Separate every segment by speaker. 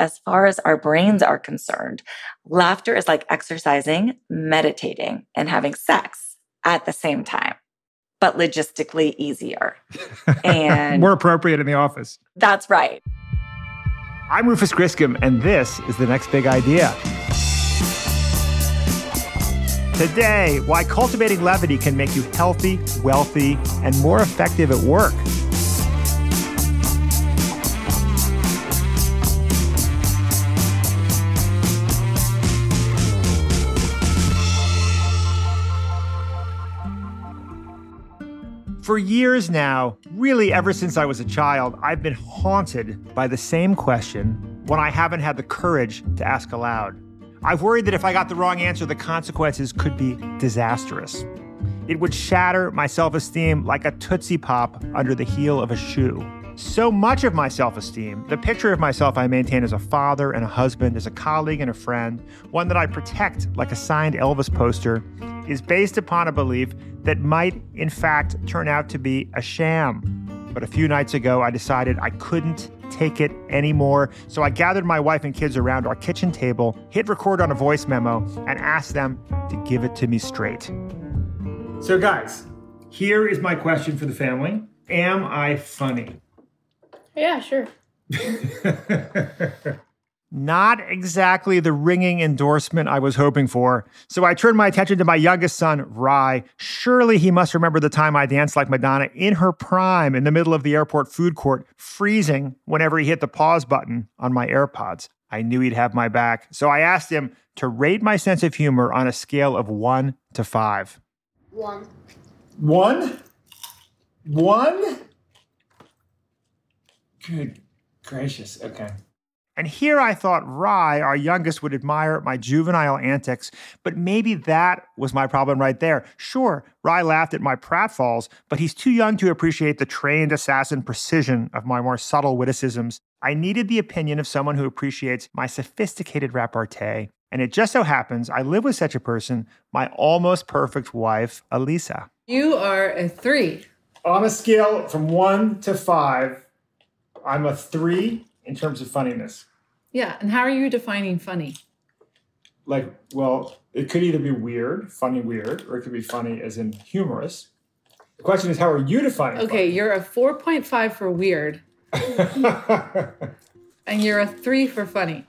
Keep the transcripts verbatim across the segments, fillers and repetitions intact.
Speaker 1: as far as our brains are concerned, laughter is like exercising, meditating, and having sex at the same time, but logistically easier. And
Speaker 2: more appropriate in the office.
Speaker 1: That's right.
Speaker 2: I'm Rufus Griscom, and this is The Next Big Idea. Today, why cultivating levity can make you healthy, wealthy, and more effective at work. For years now, really ever since I was a child, I've been haunted by the same question when I haven't had the courage to ask aloud. I've worried that if I got the wrong answer, the consequences could be disastrous. It would shatter my self-esteem like a Tootsie Pop under the heel of a shoe. So much of my self-esteem, the picture of myself I maintain as a father and a husband, as a colleague and a friend, one that I protect like a signed Elvis poster, is based upon a belief that might, in fact, turn out to be a sham. But a few nights ago, I decided I couldn't take it anymore. So I gathered my wife and kids around our kitchen table, hit record on a voice memo, and asked them to give it to me straight. So guys, here is my question for the family. Am I funny?
Speaker 3: Yeah, sure.
Speaker 2: Not exactly the ringing endorsement I was hoping for. So I turned my attention to my youngest son, Rye. Surely he must remember the time I danced like Madonna in her prime in the middle of the airport food court, freezing whenever he hit the pause button on my AirPods. I knew he'd have my back. So I asked him to rate my sense of humor on a scale of one to five.
Speaker 3: One.
Speaker 2: One? One? Good gracious. Okay. And here I thought Rye, our youngest, would admire my juvenile antics, but maybe that was my problem right there. Sure, Rye laughed at my pratfalls, but he's too young to appreciate the trained assassin precision of my more subtle witticisms. I needed the opinion of someone who appreciates my sophisticated repartee. And it just so happens I live with such a person, my almost perfect wife, Elisa.
Speaker 4: You are a three.
Speaker 2: On a scale from one to five, I'm a three. In terms of funniness.
Speaker 4: Yeah, and how are you defining funny?
Speaker 2: Like, well, it could either be weird, funny weird, or it could be funny as in humorous. The question is, how are you defining
Speaker 4: Okay,
Speaker 2: funny?
Speaker 4: You're a four point five for weird. And you're a three for funny.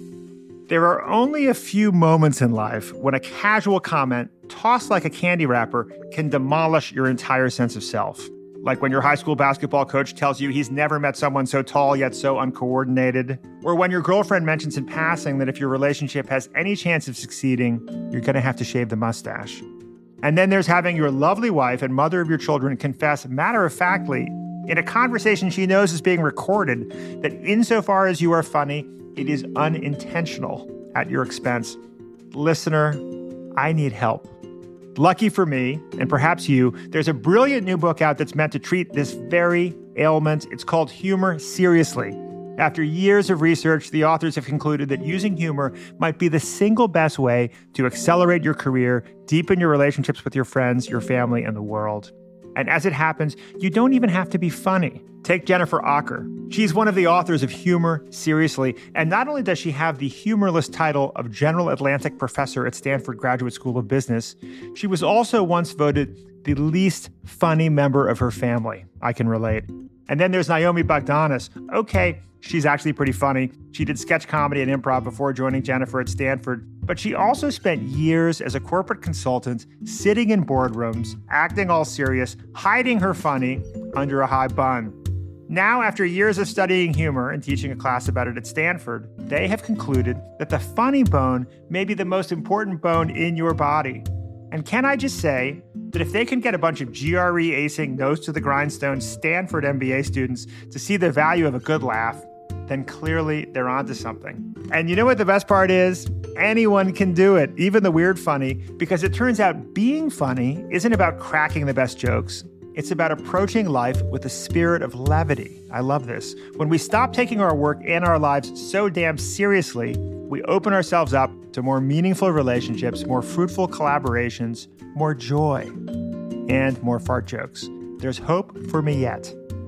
Speaker 2: There are only a few moments in life when a casual comment, tossed like a candy wrapper, can demolish your entire sense of self. Like when your high school basketball coach tells you he's never met someone so tall yet so uncoordinated. Or when your girlfriend mentions in passing that if your relationship has any chance of succeeding, you're going to have to shave the mustache. And then there's having your lovely wife and mother of your children confess matter-of-factly, in a conversation she knows is being recorded, that insofar as you are funny, it is unintentional at your expense. Listener, I need help. Lucky for me, and perhaps you, there's a brilliant new book out that's meant to treat this very ailment. It's called Humor Seriously. After years of research, the authors have concluded that using humor might be the single best way to accelerate your career, deepen your relationships with your friends, your family, and the world. And as it happens, you don't even have to be funny. Take Jennifer Aaker. She's one of the authors of Humor Seriously, and not only does she have the humorless title of General Atlantic Professor at Stanford Graduate School of Business, she was also once voted the least funny member of her family. I can relate. And then there's Naomi Bagdanas. Okay, she's actually pretty funny. She did sketch comedy and improv before joining Jennifer at Stanford, but she also spent years as a corporate consultant, sitting in boardrooms, acting all serious, hiding her funny under a high bun. Now, after years of studying humor and teaching a class about it at Stanford, they have concluded that the funny bone may be the most important bone in your body. And can I just say that if they can get a bunch of G R E acing, nose to the grindstone Stanford M B A students to see the value of a good laugh, then clearly they're onto something. And you know what the best part is? Anyone can do it, even the weird funny, because it turns out being funny isn't about cracking the best jokes. It's about approaching life with a spirit of levity. I love this. When we stop taking our work and our lives so damn seriously, we open ourselves up to more meaningful relationships, more fruitful collaborations, more joy, and more fart jokes. There's hope for me yet.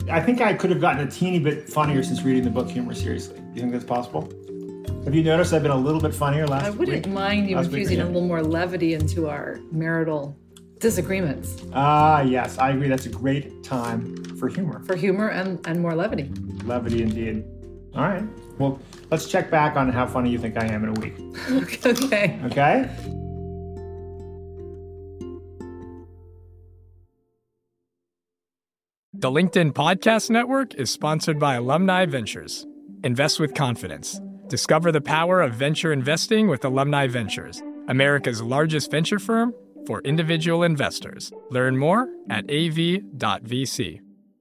Speaker 2: I think I could have gotten a teeny bit funnier since reading the book Humor Seriously. Do you think that's possible? Have you noticed I've been a little bit funnier last week?
Speaker 4: I wouldn't
Speaker 2: week?
Speaker 4: mind you
Speaker 2: last
Speaker 4: infusing a little more levity into our marital disagreements.
Speaker 2: Ah, yes, I agree. That's a great time for humor.
Speaker 4: For humor and, and more levity.
Speaker 2: Levity indeed. All right. Well, let's check back on how funny you think I am in a week.
Speaker 4: Okay.
Speaker 2: Okay?
Speaker 5: The LinkedIn Podcast Network is sponsored by Alumni Ventures. Invest with confidence. Discover the power of venture investing with Alumni Ventures, America's largest venture firm for individual investors. Learn more at a v dot v c.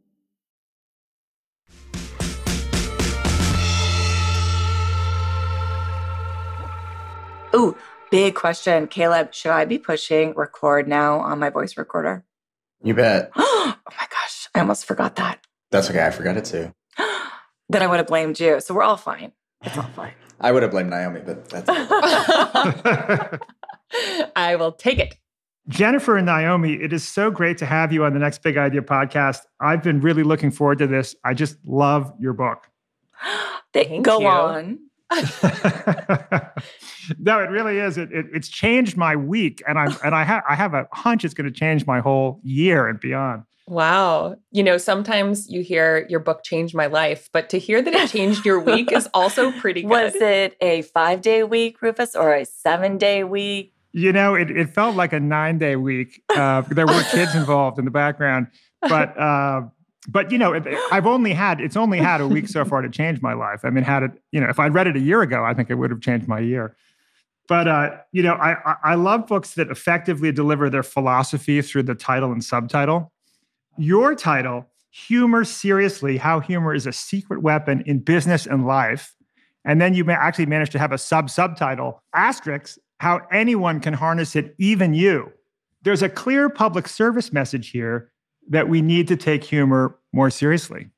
Speaker 1: Ooh, big question. Caleb, should I be pushing record now on my voice recorder?
Speaker 6: You bet.
Speaker 1: Oh my gosh, I almost forgot that.
Speaker 6: That's okay. I forgot it too.
Speaker 1: Then I would have blamed you. So we're all fine. It's all fine.
Speaker 6: I would have blamed Naomi, but that's
Speaker 7: I will take it.
Speaker 2: Jennifer and Naomi, it is so great to have you on the Next Big Idea podcast. I've been really looking forward to this. I just love your book.
Speaker 1: They, go
Speaker 7: you.
Speaker 1: on.
Speaker 2: No, it really is. It, it, it's changed my week, and I'm and I have I have a hunch it's going to change my whole year and beyond.
Speaker 7: Wow. You know, sometimes you hear your book changed my life, but to hear that it changed your week is also pretty good.
Speaker 1: Was it a five-day week, Rufus, or a seven-day week?
Speaker 2: You know, it, it felt like a nine-day week. Uh, there were kids involved in the background, but uh, but you know, it, I've only had it's only had a week so far to change my life. I mean, had it you know, if I'd read it a year ago, I think it would have changed my year. But uh, you know, I, I I love books that effectively deliver their philosophy through the title and subtitle. Your title, Humor Seriously, How Humor is a Secret Weapon in Business and Life. And then you may actually managed to have a sub-subtitle, asterisk, How Anyone Can Harness It, Even You. There's a clear public service message here that we need to take humor more seriously.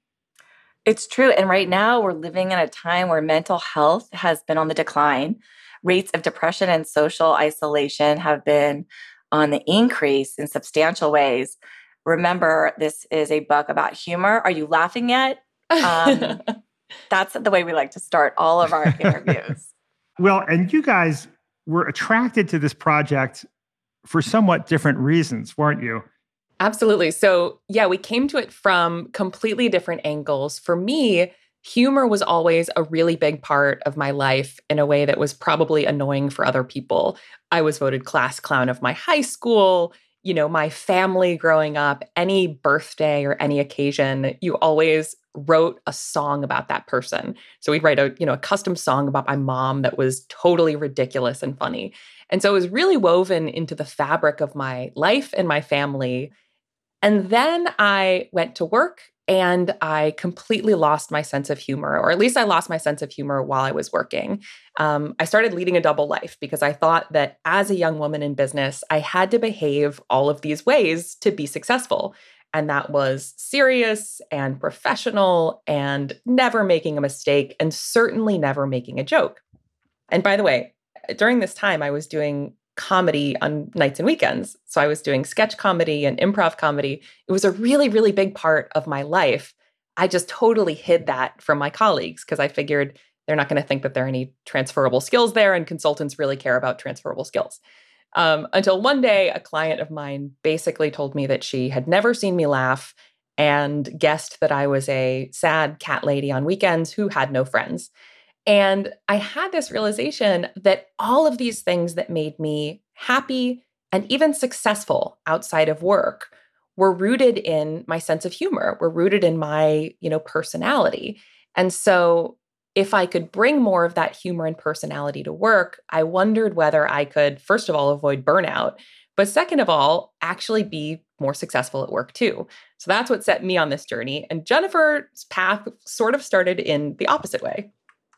Speaker 1: It's true. And right now we're living in a time where mental health has been on the decline. Rates of depression and social isolation have been on the increase in substantial ways. Remember, this is a book about humor. Are you laughing yet? Um, that's the way we like to start all of our interviews.
Speaker 2: Well, and you guys were attracted to this project for somewhat different reasons, weren't you?
Speaker 7: Absolutely. So, yeah, we came to it from completely different angles. For me, humor was always a really big part of my life in a way that was probably annoying for other people. I was voted class clown of my high school. You know, my family growing up, any birthday or any occasion, you always wrote a song about that person. So we'd write a, you know, a custom song about my mom that was totally ridiculous and funny. And so it was really woven into the fabric of my life and my family. And then I went to work and I completely lost my sense of humor, or at least I lost my sense of humor while I was working. Um, I started leading a double life because I thought that as a young woman in business, I had to behave all of these ways to be successful. And that was serious and professional and never making a mistake and certainly never making a joke. And by the way, during this time, I was doing comedy on nights and weekends. So I was doing sketch comedy and improv comedy. It was a really, really big part of my life. I just totally hid that from my colleagues because I figured they're not going to think that there are any transferable skills there, and consultants really care about transferable skills. Um, until one day, a client of mine basically told me that she had never seen me laugh and guessed that I was a sad cat lady on weekends who had no friends. And I had this realization that all of these things that made me happy and even successful outside of work were rooted in my sense of humor, were rooted in my, you know, personality. And so if I could bring more of that humor and personality to work, I wondered whether I could, first of all, avoid burnout, but second of all, actually be more successful at work too. So that's what set me on this journey. And Jennifer's path sort of started in the opposite way.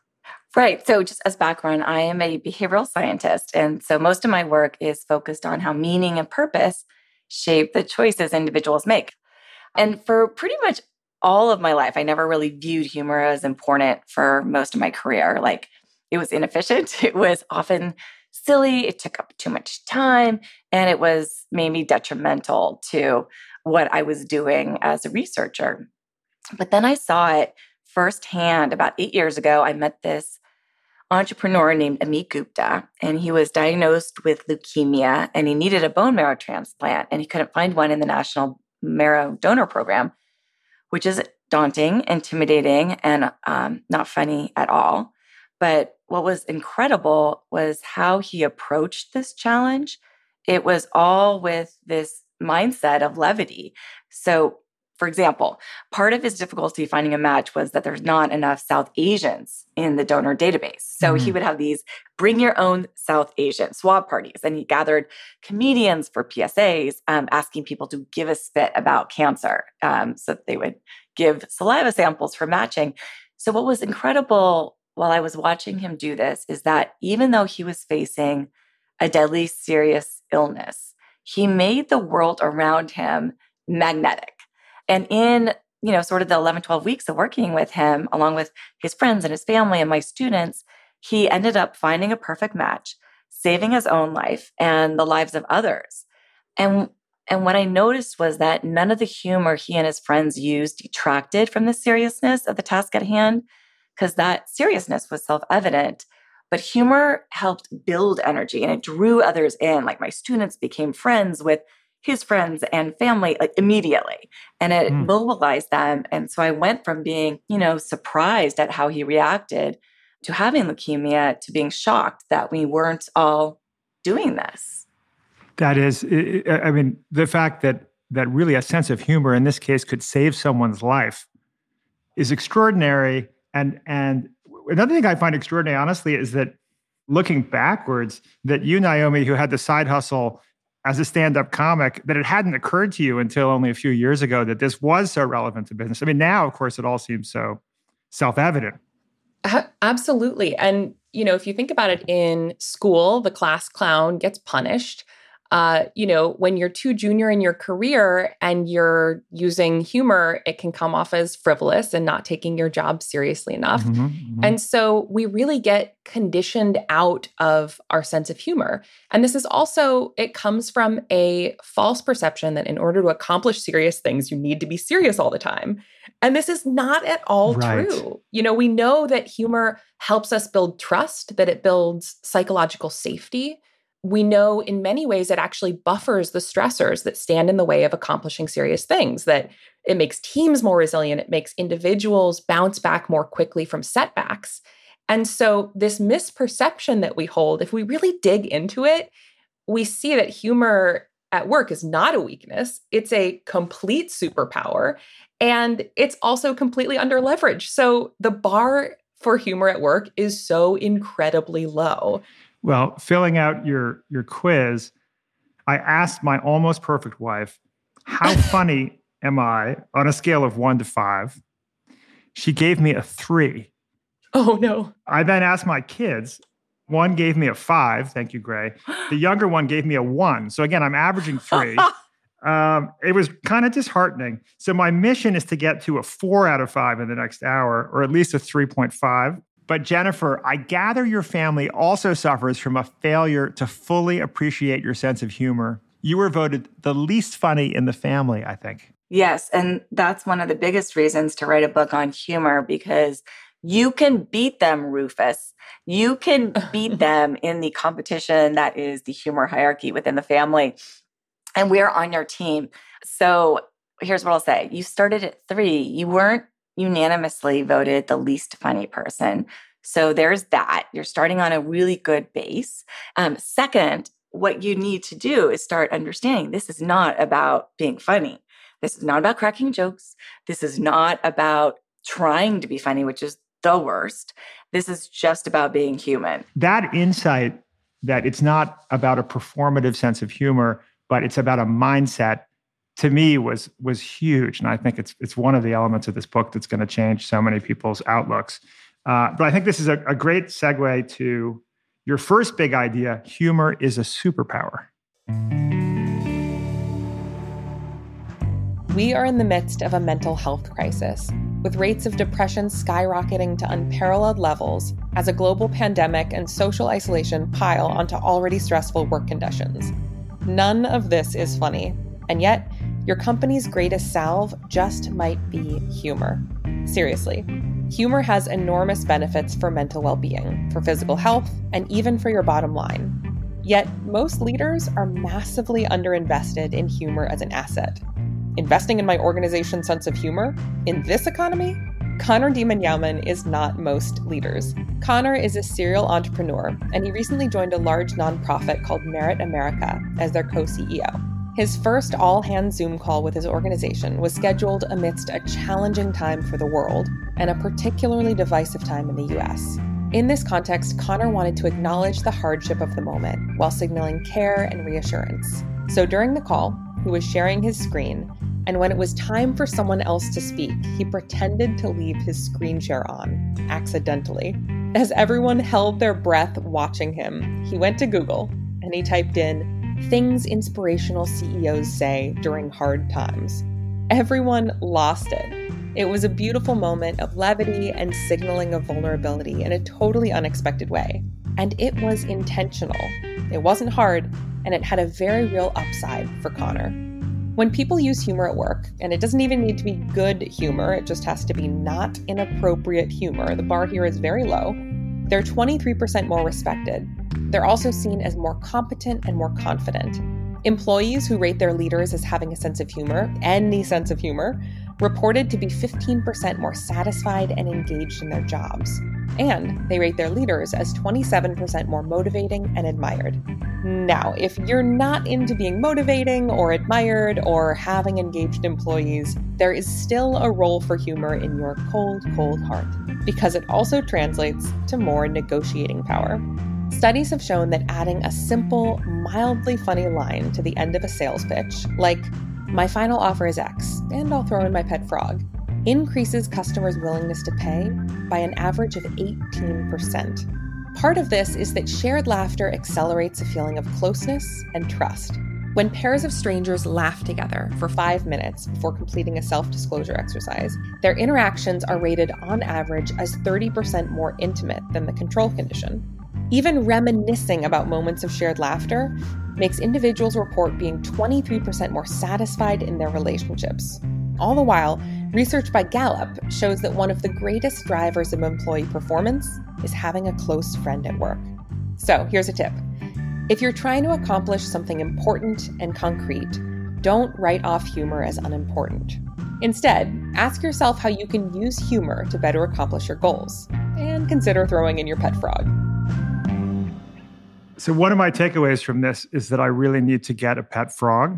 Speaker 1: Right. So just as background, I am a behavioral scientist. And so most of my work is focused on how meaning and purpose shape the choices individuals make. And for pretty much all of my life, I never really viewed humor as important for most of my career. Like, it was inefficient. It was often silly. It took up too much time. And it was maybe detrimental to what I was doing as a researcher. But then I saw it firsthand about eight years ago. I met this entrepreneur named Amit Gupta, and he was diagnosed with leukemia, and he needed a bone marrow transplant, and he couldn't find one in the National Marrow Donor Program, which is daunting, intimidating, and um, not funny at all. But what was incredible was how he approached this challenge. It was all with this mindset of levity. So, for example, part of his difficulty finding a match was that there's not enough South Asians in the donor database. So mm-hmm. he would have these bring your own South Asian swab parties. And he gathered comedians for P S As, um, asking people to give a spit about cancer. Um, so that they would give saliva samples for matching. So what was incredible while I was watching him do this is that even though he was facing a deadly serious illness, he made the world around him magnetic. And in, you know, sort of the eleven, twelve weeks of working with him, along with his friends and his family and my students, he ended up finding a perfect match, saving his own life and the lives of others. And, and what I noticed was that none of the humor he and his friends used detracted from the seriousness of the task at hand, because that seriousness was self-evident. But humor helped build energy and it drew others in. Like my students became friends with his friends and family like immediately, and it mm. mobilized them. And so I went from being, you know, surprised at how he reacted to having leukemia to being shocked that we weren't all doing this.
Speaker 2: That is, I mean, the fact that that really a sense of humor in this case could save someone's life is extraordinary. And and another thing I find extraordinary, honestly, is that looking backwards, that you, Naomi, who had the side hustle as a stand-up comic, that it hadn't occurred to you until only a few years ago that this was so relevant to business. I mean, now, of course, it all seems so self-evident.
Speaker 7: Uh, absolutely. And, you know, if you think about it in school, the class clown gets punished. Uh, you know, when you're too junior in your career and you're using humor, it can come off as frivolous and not taking your job seriously enough. Mm-hmm, mm-hmm. And so we really get conditioned out of our sense of humor. And this is also, it comes from a false perception that in order to accomplish serious things, you need to be serious all the time. And this is not at all right. true. You know, we know that humor helps us build trust, that it builds psychological safety. We know in many ways it actually buffers the stressors that stand in the way of accomplishing serious things, that it makes teams more resilient, it makes individuals bounce back more quickly from setbacks. And so this misperception that we hold, if we really dig into it, we see that humor at work is not a weakness. It's a complete superpower, and it's also completely underleveraged. So the bar for humor at work is so incredibly low.
Speaker 2: Well, filling out your your quiz, I asked my almost perfect wife, how funny am I on a scale of one to five? She gave me a three.
Speaker 7: Oh, no.
Speaker 2: I then asked my kids. One gave me a five. Thank you, Gray. The younger one gave me a one. So again, I'm averaging three. um, it was kind of disheartening. So my mission is to get to a four out of five in the next hour, or at least a three point five. But Jennifer, I gather your family also suffers from a failure to fully appreciate your sense of humor. You were voted the least funny in the family, I think.
Speaker 1: Yes, and that's one of the biggest reasons to write a book on humor, because you can beat them, Rufus. You can beat them in the competition that is the humor hierarchy within the family. And we're on your team. So here's what I'll say. You started at three. You weren't unanimously voted the least funny person. So there's that. You're starting on a really good base. Um, second, what you need to do is start understanding this is not about being funny. This is not about cracking jokes. This is not about trying to be funny, which is the worst. This is just about being human.
Speaker 2: That insight that it's not about a performative sense of humor, but it's about a mindset, to me was was huge. And I think it's it's one of the elements of this book that's going to change so many people's outlooks. Uh, but I think this is a, a great segue to your first big idea: humor is a superpower.
Speaker 7: We are in the midst of a mental health crisis, with rates of depression skyrocketing to unparalleled levels as a global pandemic and social isolation pile onto already stressful work conditions. None of this is funny, and yet your company's greatest salve just might be humor. Seriously, humor has enormous benefits for mental well-being, for physical health, and even for your bottom line. Yet, most leaders are massively underinvested in humor as an asset. Investing in my organization's sense of humor? In this economy? Connor Demon-Yauman is not most leaders. Connor is a serial entrepreneur, and he recently joined a large nonprofit called Merit America as their co-C E O. His first all-hands Zoom call with his organization was scheduled amidst a challenging time for the world and a particularly divisive time in the U S. In this context, Connor wanted to acknowledge the hardship of the moment while signaling care and reassurance. So during the call, he was sharing his screen, and when it was time for someone else to speak, he pretended to leave his screen share on, accidentally. As everyone held their breath watching him, he went to Google and he typed in, "Things inspirational C E Os say during hard times." Everyone lost it. It was a beautiful moment of levity and signaling of vulnerability in a totally unexpected way. And it was intentional. It wasn't hard, and it had a very real upside for Connor. When people use humor at work, and it doesn't even need to be good humor, it just has to be not inappropriate humor, the bar here is very low, they're twenty-three percent more respected. They're also seen as more competent and more confident. Employees who rate their leaders as having a sense of humor, any sense of humor, reported to be fifteen percent more satisfied and engaged in their jobs. And they rate their leaders as twenty-seven percent more motivating and admired. Now, if you're not into being motivating or admired or having engaged employees, there is still a role for humor in your cold, cold heart, because it also translates to more negotiating power. Studies have shown that adding a simple, mildly funny line to the end of a sales pitch, like, "My final offer is X, and I'll throw in my pet frog," increases customers' willingness to pay by an average of eighteen percent. Part of this is that shared laughter accelerates a feeling of closeness and trust. When pairs of strangers laugh together for five minutes before completing a self-disclosure exercise, their interactions are rated on average as thirty percent more intimate than the control condition. Even reminiscing about moments of shared laughter makes individuals report being twenty-three percent more satisfied in their relationships. All the while, research by Gallup shows that one of the greatest drivers of employee performance is having a close friend at work. So here's a tip. If you're trying to accomplish something important and concrete, don't write off humor as unimportant. Instead, ask yourself how you can use humor to better accomplish your goals, and consider throwing in your pet frog.
Speaker 2: So one of my takeaways from this is that I really need to get a pet frog.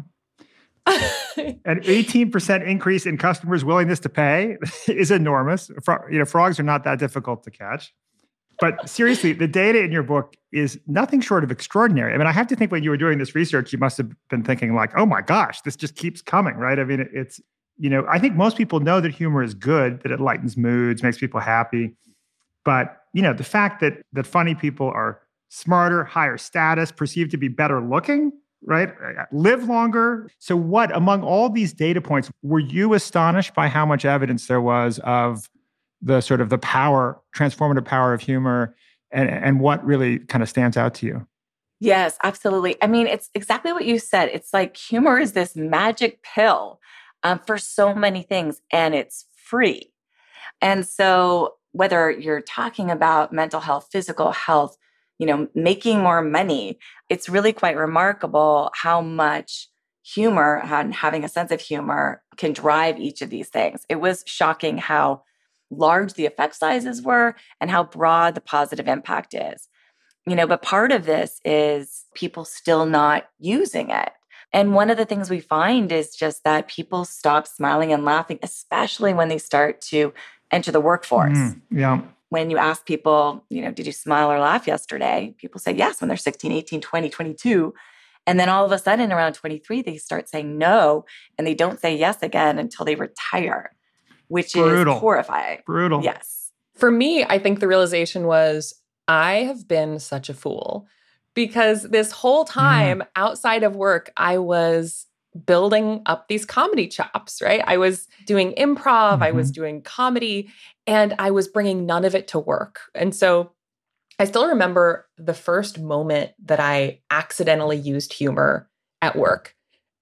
Speaker 2: An eighteen percent increase in customers' willingness to pay is enormous. Fro- you know, frogs are not that difficult to catch. But seriously, the data in your book is nothing short of extraordinary. I mean, I have to think when you were doing this research, you must have been thinking like, oh my gosh, this just keeps coming, right? I mean, it's, you know, I think most people know that humor is good, that it lightens moods, makes people happy. But, you know, the fact that that funny people are smarter, higher status, perceived to be better looking, right? Live longer. So what, among all these data points, were you astonished by how much evidence there was of the sort of the power, transformative power of humor, and, and what really kind of stands out to you?
Speaker 1: Yes, absolutely. I mean, it's exactly what you said. It's like humor is this magic pill um, for so many things, and it's free. And so whether you're talking about mental health, physical health, you know, making more money, it's really quite remarkable how much humor and having a sense of humor can drive each of these things. It was shocking how large the effect sizes were and how broad the positive impact is. You know, but part of this is people still not using it. And one of the things we find is just that people stop smiling and laughing, especially when they start to enter the workforce.
Speaker 2: Mm, yeah.
Speaker 1: When you ask people, you know, did you smile or laugh yesterday? People say yes when they're sixteen, eighteen, twenty, twenty-two. And then all of a sudden around twenty-three, they start saying no, and they don't say yes again until they retire, which
Speaker 2: Brutal.
Speaker 1: is horrifying.
Speaker 2: Brutal.
Speaker 1: Yes.
Speaker 7: For me, I think the realization was I have been such a fool because this whole time mm. outside of work, I was building up these comedy chops, right? I was doing improv, mm-hmm. I was doing comedy, and I was bringing none of it to work. And so I still remember the first moment that I accidentally used humor at work.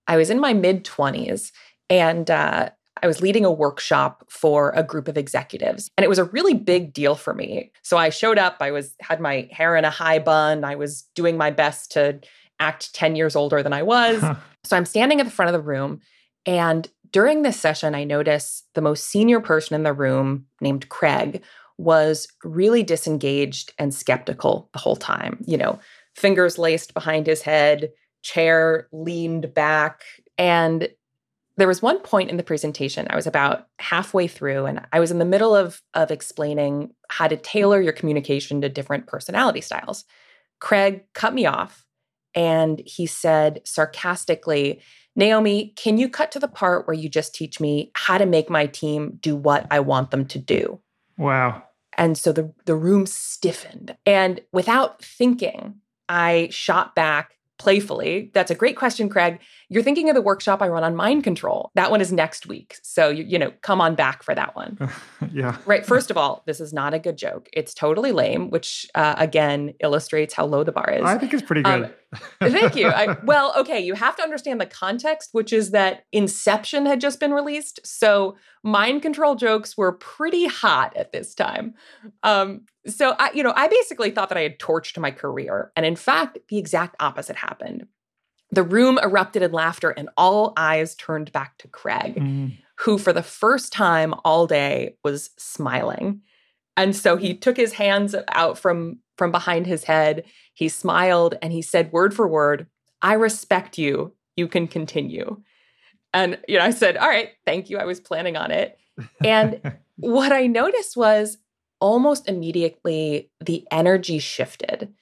Speaker 7: I was in my mid-twenties, and uh, I was leading a workshop for a group of executives. And it was a really big deal for me. So I showed up, I was had my hair in a high bun, I was doing my best to act ten years older than I was. So I'm standing at the front of the room, and during this session, I noticed the most senior person in the room, named Craig, was really disengaged and skeptical the whole time. You know, fingers laced behind his head, chair leaned back. And there was one point in the presentation, I was about halfway through, and I was in the middle of, of explaining how to tailor your communication to different personality styles. Craig cut me off, and he said sarcastically, "Naomi, can you cut to the part where you just teach me how to make my team do what I want them to do?"
Speaker 2: Wow.
Speaker 7: And so the, the room stiffened. And without thinking, I shot back playfully. "That's a great question, Craig. You're thinking of the workshop I run on mind control. That one is next week. So, you, you know, come on back for that one."
Speaker 2: Yeah.
Speaker 7: Right. First of all, this is not a good joke. It's totally lame, which uh, again illustrates how low the bar is.
Speaker 2: I think it's pretty good.
Speaker 7: Um, thank you. I, well, okay. You have to understand the context, which is that Inception had just been released. So mind control jokes were pretty hot at this time. Um, so I, you know, I basically thought that I had torched my career. And in fact, the exact opposite happened. The room erupted in laughter, and all eyes turned back to Craig, mm. who for the first time all day was smiling. And so he took his hands out from, from behind his head. He smiled and he said word for word, "I respect you. You can continue." And, you know, I said, "All right, thank you. I was planning on it." And what I noticed was almost immediately the energy shifted.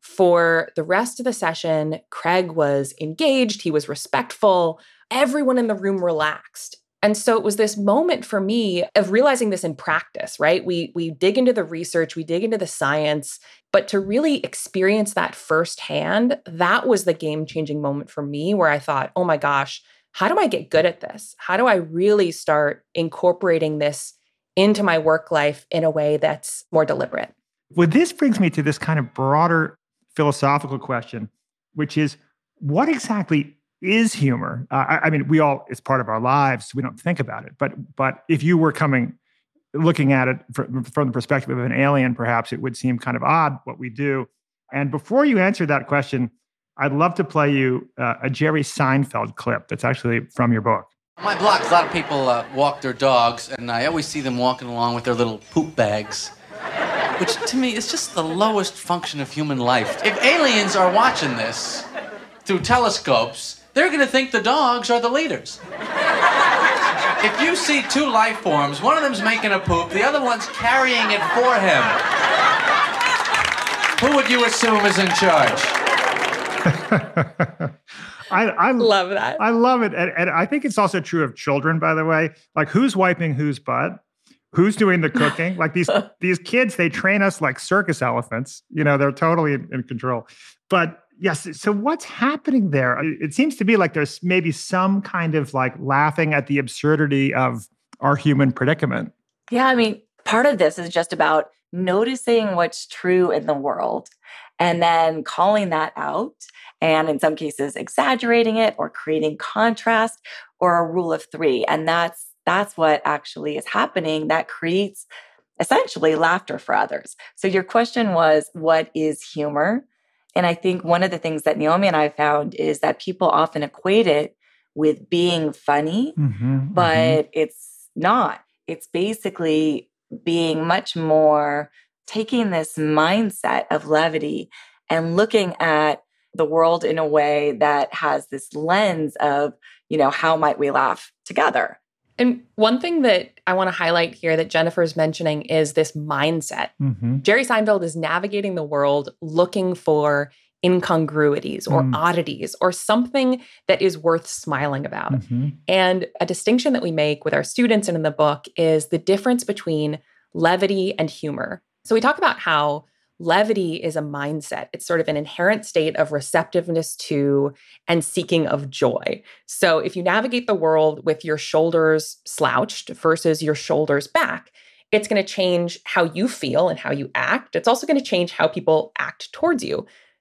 Speaker 7: For the rest of the session, Craig was engaged. He was respectful. Everyone in the room relaxed. And so it was this moment for me of realizing this in practice, right? We, we dig into the research, we dig into the science, but to really experience that firsthand, that was the game-changing moment for me where I thought, oh my gosh, how do I get good at this? How do I really start incorporating this into my work life in a way that's more deliberate?
Speaker 2: Well, this brings me to this kind of broader philosophical question, which is, what exactly is humor? Uh, I, I mean, we all, it's part of our lives. We don't think about it. But but if you were coming, looking at it from, from the perspective of an alien, perhaps it would seem kind of odd what we do. And before you answer that question, I'd love to play you uh, a Jerry Seinfeld clip that's actually from your book.
Speaker 8: On my block, a lot of people uh, walk their dogs, and I always see them walking along with their little poop bags, which to me is just the lowest function of human life. If aliens are watching this through telescopes, they're going to think the dogs are the leaders. If you see two life forms, one of them's making a poop, the other one's carrying it for him, who would you assume is in charge?
Speaker 2: I, I
Speaker 7: love that.
Speaker 2: I love it. And, and I think it's also true of children, by the way. Like, who's wiping whose butt? Who's doing the cooking? Like these these kids, they train us like circus elephants. You know, they're totally in, in control. But yes, so what's happening there? It seems to be like there's maybe some kind of like laughing at the absurdity of our human predicament.
Speaker 1: Yeah, I mean, part of this is just about noticing what's true in the world and then calling that out. And in some cases, exaggerating it or creating contrast or a rule of three. And that's That's what actually is happening. That creates essentially laughter for others. So your question was, what is humor? And I think one of the things that Naomi and I found is that people often equate it with being funny,
Speaker 2: mm-hmm,
Speaker 1: but
Speaker 2: mm-hmm.
Speaker 1: it's not. It's basically being much more taking this mindset of levity and looking at the world in a way that has this lens of, you know, how might we laugh together?
Speaker 7: And one thing that I want to highlight here that Jennifer's mentioning is this mindset.
Speaker 2: Mm-hmm.
Speaker 7: Jerry Seinfeld is navigating the world looking for incongruities or
Speaker 2: mm.
Speaker 7: oddities or something that is worth smiling about.
Speaker 2: Mm-hmm.
Speaker 7: And a distinction that we make with our students and in the book is the difference between levity and humor. So we talk about how levity is a mindset. It's sort of an inherent state of receptiveness to and seeking of joy. So if you navigate the world with your shoulders slouched versus your shoulders back, it's going to change how you feel and how you act. It's also going to change how people act towards you.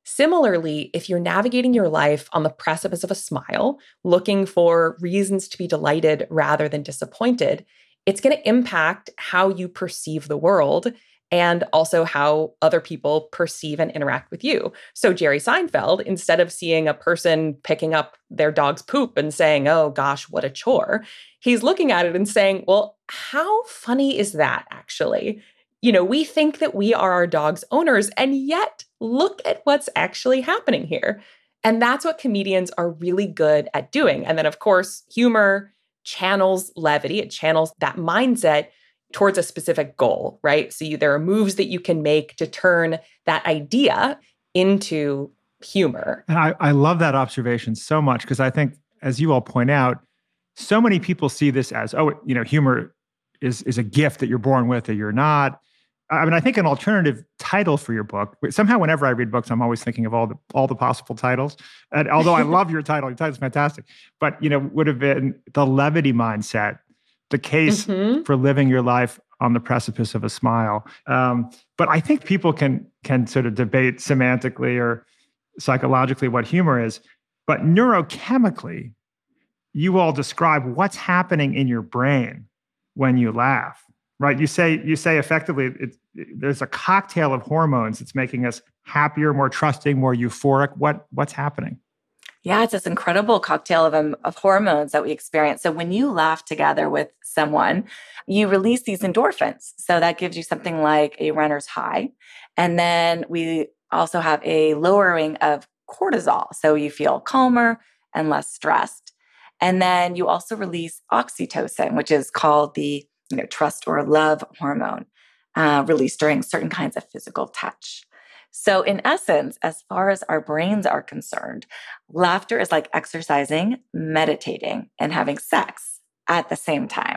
Speaker 7: Similarly, if you're navigating your life on the precipice of a smile, looking for reasons to be delighted rather than disappointed, it's going to impact how you perceive the world and also how other people perceive and interact with you. So Jerry Seinfeld, instead of seeing a person picking up their dog's poop and saying, oh gosh, what a chore, he's looking at it and saying, well, how funny is that actually? You know, we think that we are our dog's owners, and yet look at what's actually happening here. And that's what comedians are really good at doing. And then, of course, humor channels levity. It channels that mindset towards a specific goal, right? So you, there are moves that you can make to turn that idea into humor.
Speaker 2: And I, I love that observation so much because I think, as you all point out, so many people see this as, oh, you know, humor is, is a gift that you're born with or you're not. I mean, I think an alternative title for your book, somehow whenever I read books, I'm always thinking of all the all the possible titles. And although I love your title, your title's fantastic, but, you know, would have been The Levity Mindset, the case mm-hmm. for living your life on the precipice of a smile. Um, but I think people can can sort of debate semantically or psychologically what humor is. But neurochemically, you all describe what's happening in your brain when you laugh. Right, you say you say effectively, it's, there's a cocktail of hormones that's making us happier, more trusting, more euphoric. What what's happening?
Speaker 1: Yeah, it's this incredible cocktail of um, of hormones that we experience. So when you laugh together with someone, you release these endorphins. So that gives you something like a runner's high, and then we also have a lowering of cortisol, so you feel calmer and less stressed. And then you also release oxytocin, which is called the you know, trust or love hormone uh, released during certain kinds of physical touch. So in essence, as far as our brains are concerned, laughter is like exercising, meditating, and having sex at the same time,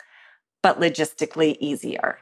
Speaker 1: but logistically easier.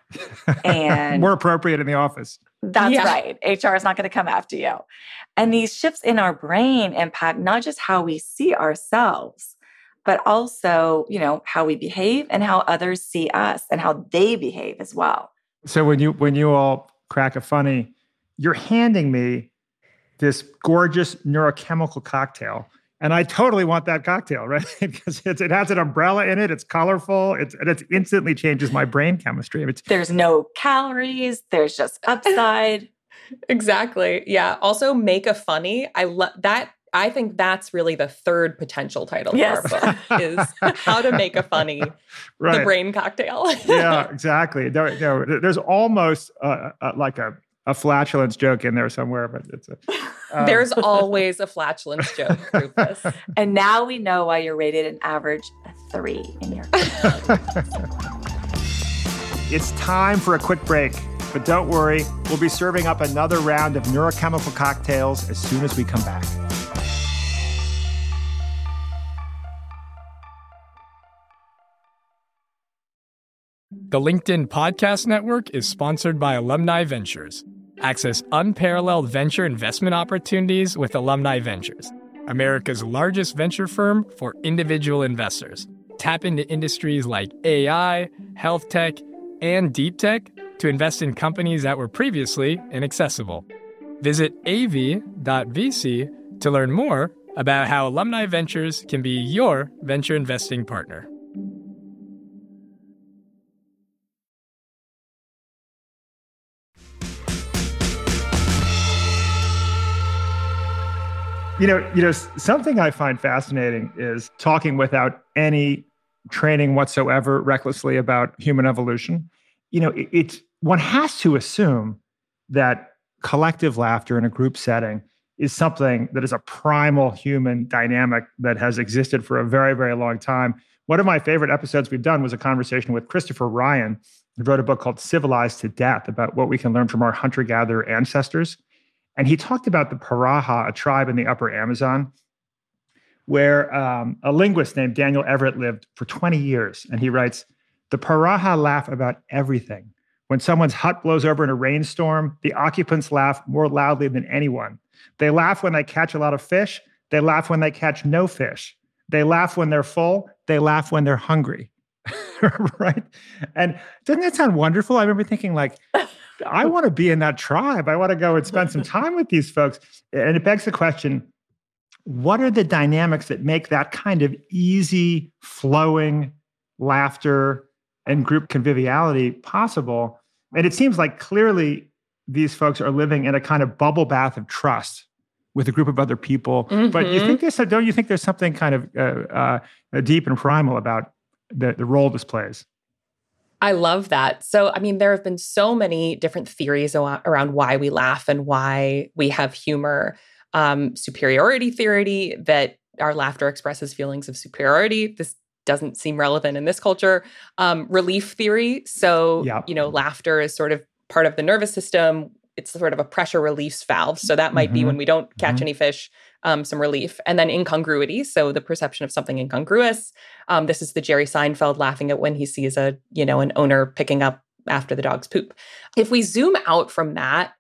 Speaker 1: And
Speaker 2: more appropriate in the office.
Speaker 1: That's
Speaker 7: yeah.
Speaker 1: right. H R is not going to come after you. And these shifts in our brain impact not just how we see ourselves, but also, you know, how we behave and how others see us and how they behave as well.
Speaker 2: So when you when you all crack a funny, you're handing me this gorgeous neurochemical cocktail, and I totally want that cocktail, right? Because it, it has an umbrella in it, it's colorful, it's, and it instantly changes my brain chemistry. It's,
Speaker 1: there's no calories, there's just upside.
Speaker 7: Exactly. Yeah. Also, make a funny. I love that. I think that's really the third potential title
Speaker 1: yes.
Speaker 7: for our book is How to Make a Funny, right. The Brain Cocktail.
Speaker 2: Yeah, exactly. There, there, there's almost uh, uh, like a, a flatulence joke in there somewhere, but it's a,
Speaker 7: um. There's always a flatulence joke, Rufus.
Speaker 1: And now we know why you're rated an average three in your
Speaker 2: It's time for a quick break, but don't worry, we'll be serving up another round of neurochemical cocktails as soon as we come back.
Speaker 5: The LinkedIn Podcast Network is sponsored by Alumni Ventures. Access unparalleled venture investment opportunities with Alumni Ventures, America's largest venture firm for individual investors. Tap into industries like A I, health tech, and deep tech to invest in companies that were previously inaccessible. Visit a v dot v c to learn more about how Alumni Ventures can be your venture investing partner.
Speaker 2: You know, you know, something I find fascinating is talking without any training whatsoever, recklessly about human evolution. You know, it, it's one has to assume that collective laughter in a group setting is something that is a primal human dynamic that has existed for a very, very long time. One of my favorite episodes we've done was a conversation with Christopher Ryan, who wrote a book called Civilized to Death about what we can learn from our hunter-gatherer ancestors. And he talked about the Paraha, a tribe in the upper Amazon, where um, a linguist named Daniel Everett lived for twenty years. And he writes, the Paraha laugh about everything. When someone's hut blows over in a rainstorm, the occupants laugh more loudly than anyone. They laugh when they catch a lot of fish. They laugh when they catch no fish. They laugh when they're full. They laugh when they're hungry. Right? And doesn't that sound wonderful? I remember thinking like, I want to be in that tribe. I want to go and spend some time with these folks. And it begs the question, what are the dynamics that make that kind of easy, flowing laughter and group conviviality possible? And it seems like clearly these folks are living in a kind of bubble bath of trust with a group of other people. Mm-hmm. But you think there's, don't you think there's something kind of uh, uh, deep and primal about the, the role this plays?
Speaker 7: I love that. So, I mean, there have been so many different theories around why we laugh and why we have humor. Um, superiority theory, that our laughter expresses feelings of superiority. This doesn't seem relevant in this culture. Um, relief theory. So, yep. you know, laughter is sort of part of the nervous system. It's sort of a pressure release valve. So that might mm-hmm. be when we don't catch mm-hmm. any fish, um, some relief. And then incongruity. So the perception of something incongruous. Um, this is the Jerry Seinfeld laughing at when he sees a, you know, an owner picking up after the dog's poop. If we zoom out from that,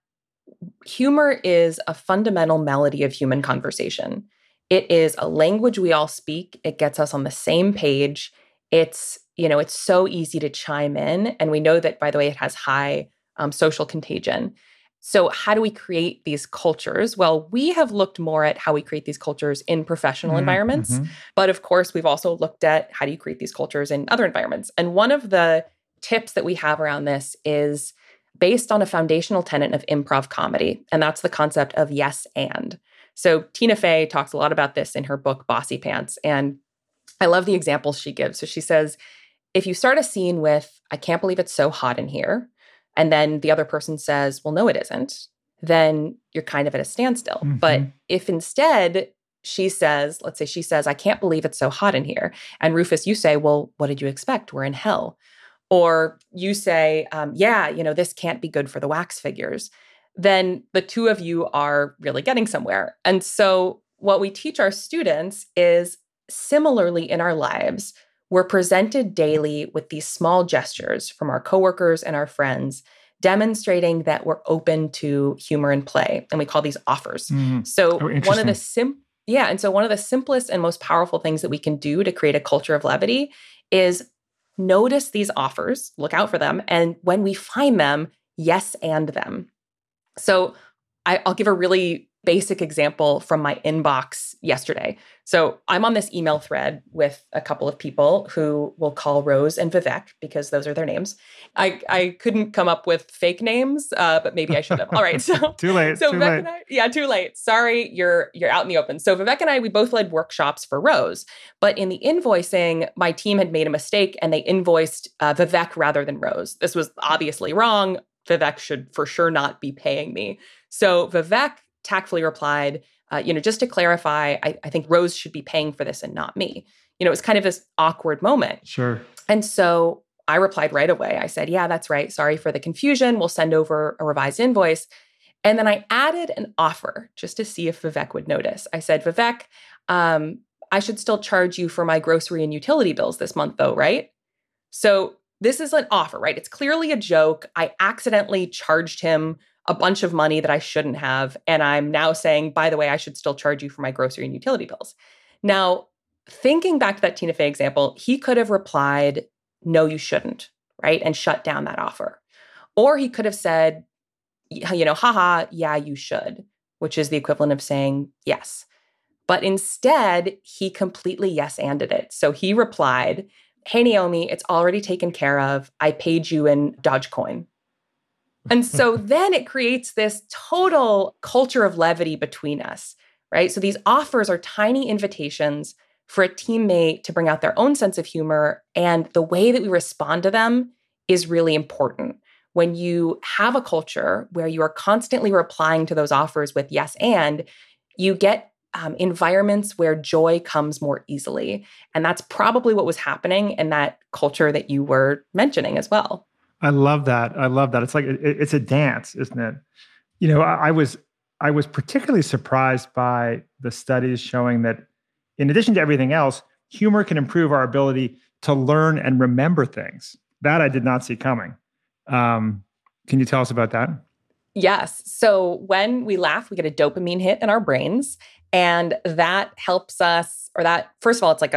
Speaker 7: humor is a fundamental melody of human conversation. It is a language we all speak. It gets us on the same page. It's, you know, it's so easy to chime in. And we know that, by the way, it has high um, social contagion. So how do we create these cultures? Well, we have looked more at how we create these cultures in professional mm-hmm. environments. Mm-hmm. But of course, we've also looked at how do you create these cultures in other environments. And one of the tips that we have around this is based on a foundational tenet of improv comedy. And that's the concept of yes and. So Tina Fey talks a lot about this in her book, Bossy Pants. And I love the examples she gives. So she says, if you start a scene with, I can't believe it's so hot in here, and then the other person says, well, no, it isn't, then you're kind of at a standstill. Mm-hmm. But if instead she says, let's say she says, I can't believe it's so hot in here. And Rufus, you say, well, what did you expect? We're in hell. Or you say, um, yeah, you know, this can't be good for the wax figures. Then the two of you are really getting somewhere. And so what we teach our students is similarly in our lives, we're presented daily with these small gestures from our coworkers and our friends, demonstrating that we're open to humor and play. And we call these offers. Mm. So oh, one of the sim- yeah, and so one of the simplest and most powerful things that we can do to create a culture of levity is notice these offers, look out for them, and when we find them, yes and them. So I, I'll give a really basic example from my inbox yesterday. So I'm on this email thread with a couple of people who we'll call Rose and Vivek because those are their names. I, I couldn't come up with fake names, uh, but maybe I should have. All right. So
Speaker 2: too late.
Speaker 7: So
Speaker 2: too
Speaker 7: Vivek
Speaker 2: late.
Speaker 7: and I, yeah, too late. Sorry, you're you're out in the open. So Vivek and I, we both led workshops for Rose, but in the invoicing, my team had made a mistake and they invoiced uh, Vivek rather than Rose. This was obviously wrong. Vivek should for sure not be paying me. So Vivek tactfully replied, uh, you know, just to clarify, I, I think Rose should be paying for this and not me. You know, it was kind of this awkward moment.
Speaker 2: Sure.
Speaker 7: And so I replied right away. I said, yeah, that's right. Sorry for the confusion. We'll send over a revised invoice. And then I added an offer just to see if Vivek would notice. I said, Vivek, um, I should still charge you for my grocery and utility bills this month though, right? So this is an offer, right? It's clearly a joke. I accidentally charged him a bunch of money that I shouldn't have. And I'm now saying, by the way, I should still charge you for my grocery and utility bills. Now, thinking back to that Tina Fey example, he could have replied, no, you shouldn't, right? And shut down that offer. Or he could have said, you know, haha, yeah, you should, which is the equivalent of saying yes. But instead, he completely yes-anded it. So he replied, hey, Naomi, it's already taken care of. I paid you in Dogecoin. And so then it creates this total culture of levity between us, right? So these offers are tiny invitations for a teammate to bring out their own sense of humor. And the way that we respond to them is really important. When you have a culture where you are constantly replying to those offers with yes and, you get um, environments where joy comes more easily. And that's probably what was happening in that culture that you were mentioning as well.
Speaker 2: I love that. I love that. It's like, it, it's a dance, isn't it? You know, I, I was I was particularly surprised by the studies showing that in addition to everything else, humor can improve our ability to learn and remember things. That I did not see coming. Um, can you tell us about that?
Speaker 7: Yes. So when we laugh, we get a dopamine hit in our brains. And that helps us, or that, first of all, it's like a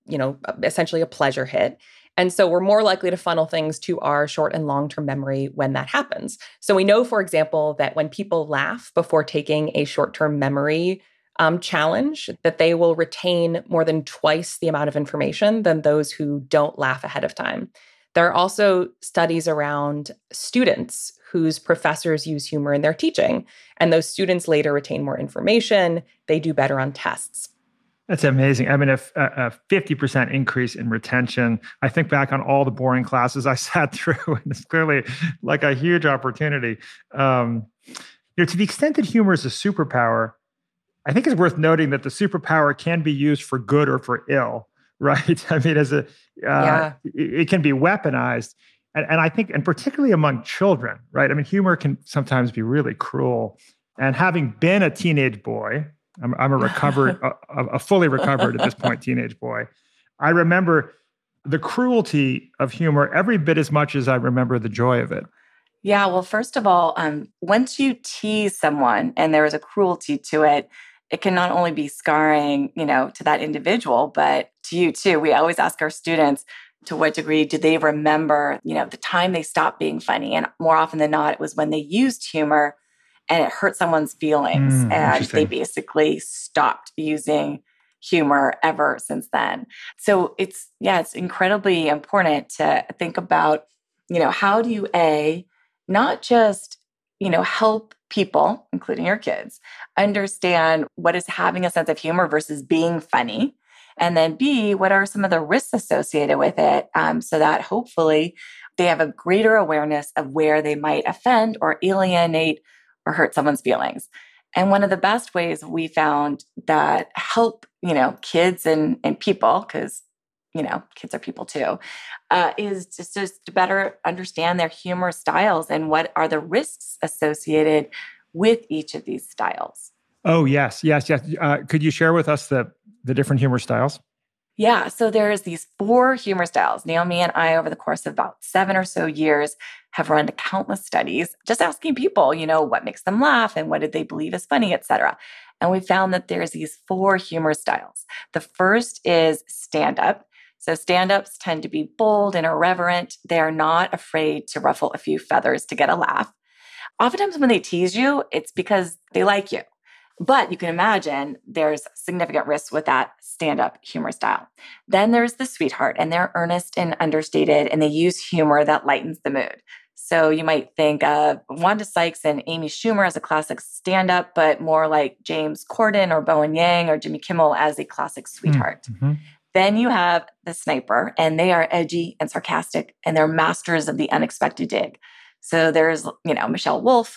Speaker 7: you know, essentially a pleasure hit. And so we're more likely to funnel things to our short and long-term memory when that happens. So we know, for example, that when people laugh before taking a short-term memory um, challenge, that they will retain more than twice the amount of information than those who don't laugh ahead of time. There are also studies around students whose professors use humor in their teaching, and those students later retain more information. They do better on tests.
Speaker 2: That's amazing. I mean, a, a fifty percent increase in retention. I think back on all the boring classes I sat through, and it's clearly like a huge opportunity. Um, you know, to the extent that humor is a superpower, I think it's worth noting that the superpower can be used for good or for ill, right? I mean, as a, uh, yeah. it, it can be weaponized. And, and I think, and particularly among children, right? I mean, humor can sometimes be really cruel. And having been a teenage boy, I'm, I'm a recovered, a, a fully recovered at this point teenage boy. I remember the cruelty of humor every bit as much as I remember the joy of it.
Speaker 1: Yeah, well, first of all, um, once you tease someone and there is a cruelty to it, it can not only be scarring, you know, to that individual, but to you too. We always ask our students, to what degree do they remember, you know, the time they stopped being funny? And more often than not, it was when they used humor and it hurt someone's feelings.
Speaker 2: Mm,
Speaker 1: and they basically stopped using humor ever since then. So it's, yeah, it's incredibly important to think about, you know, how do you, A, not just, you know, help people, including your kids, understand what is having a sense of humor versus being funny. And then B, what are some of the risks associated with it um, so that hopefully they have a greater awareness of where they might offend or alienate or hurt someone's feelings. And one of the best ways we found that help, you know, kids and, and people, because, you know, kids are people too, uh, is just, just to better understand their humor styles and what are the risks associated with each of these styles.
Speaker 2: Oh, yes, yes, yes. Uh, could you share with us the the different humor styles?
Speaker 1: Yeah, so there's these four humor styles. Naomi and I, over the course of about seven or so years, have run countless studies just asking people, you know, what makes them laugh and what did they believe is funny, et cetera. And we found that there's these four humor styles. The first is stand-up. So stand-ups tend to be bold and irreverent. They are not afraid to ruffle a few feathers to get a laugh. Oftentimes when they tease you, it's because they like you. But you can imagine there's significant risk with that stand-up humor style. Then there's the sweetheart, and they're earnest and understated, and they use humor that lightens the mood. So you might think of Wanda Sykes and Amy Schumer as a classic stand-up, but more like James Corden or Bowen Yang or Jimmy Kimmel as a classic sweetheart.
Speaker 2: Mm-hmm.
Speaker 1: Then you have the sniper, and they are edgy and sarcastic, and they're masters of the unexpected dig. So there's, you know, Michelle Wolf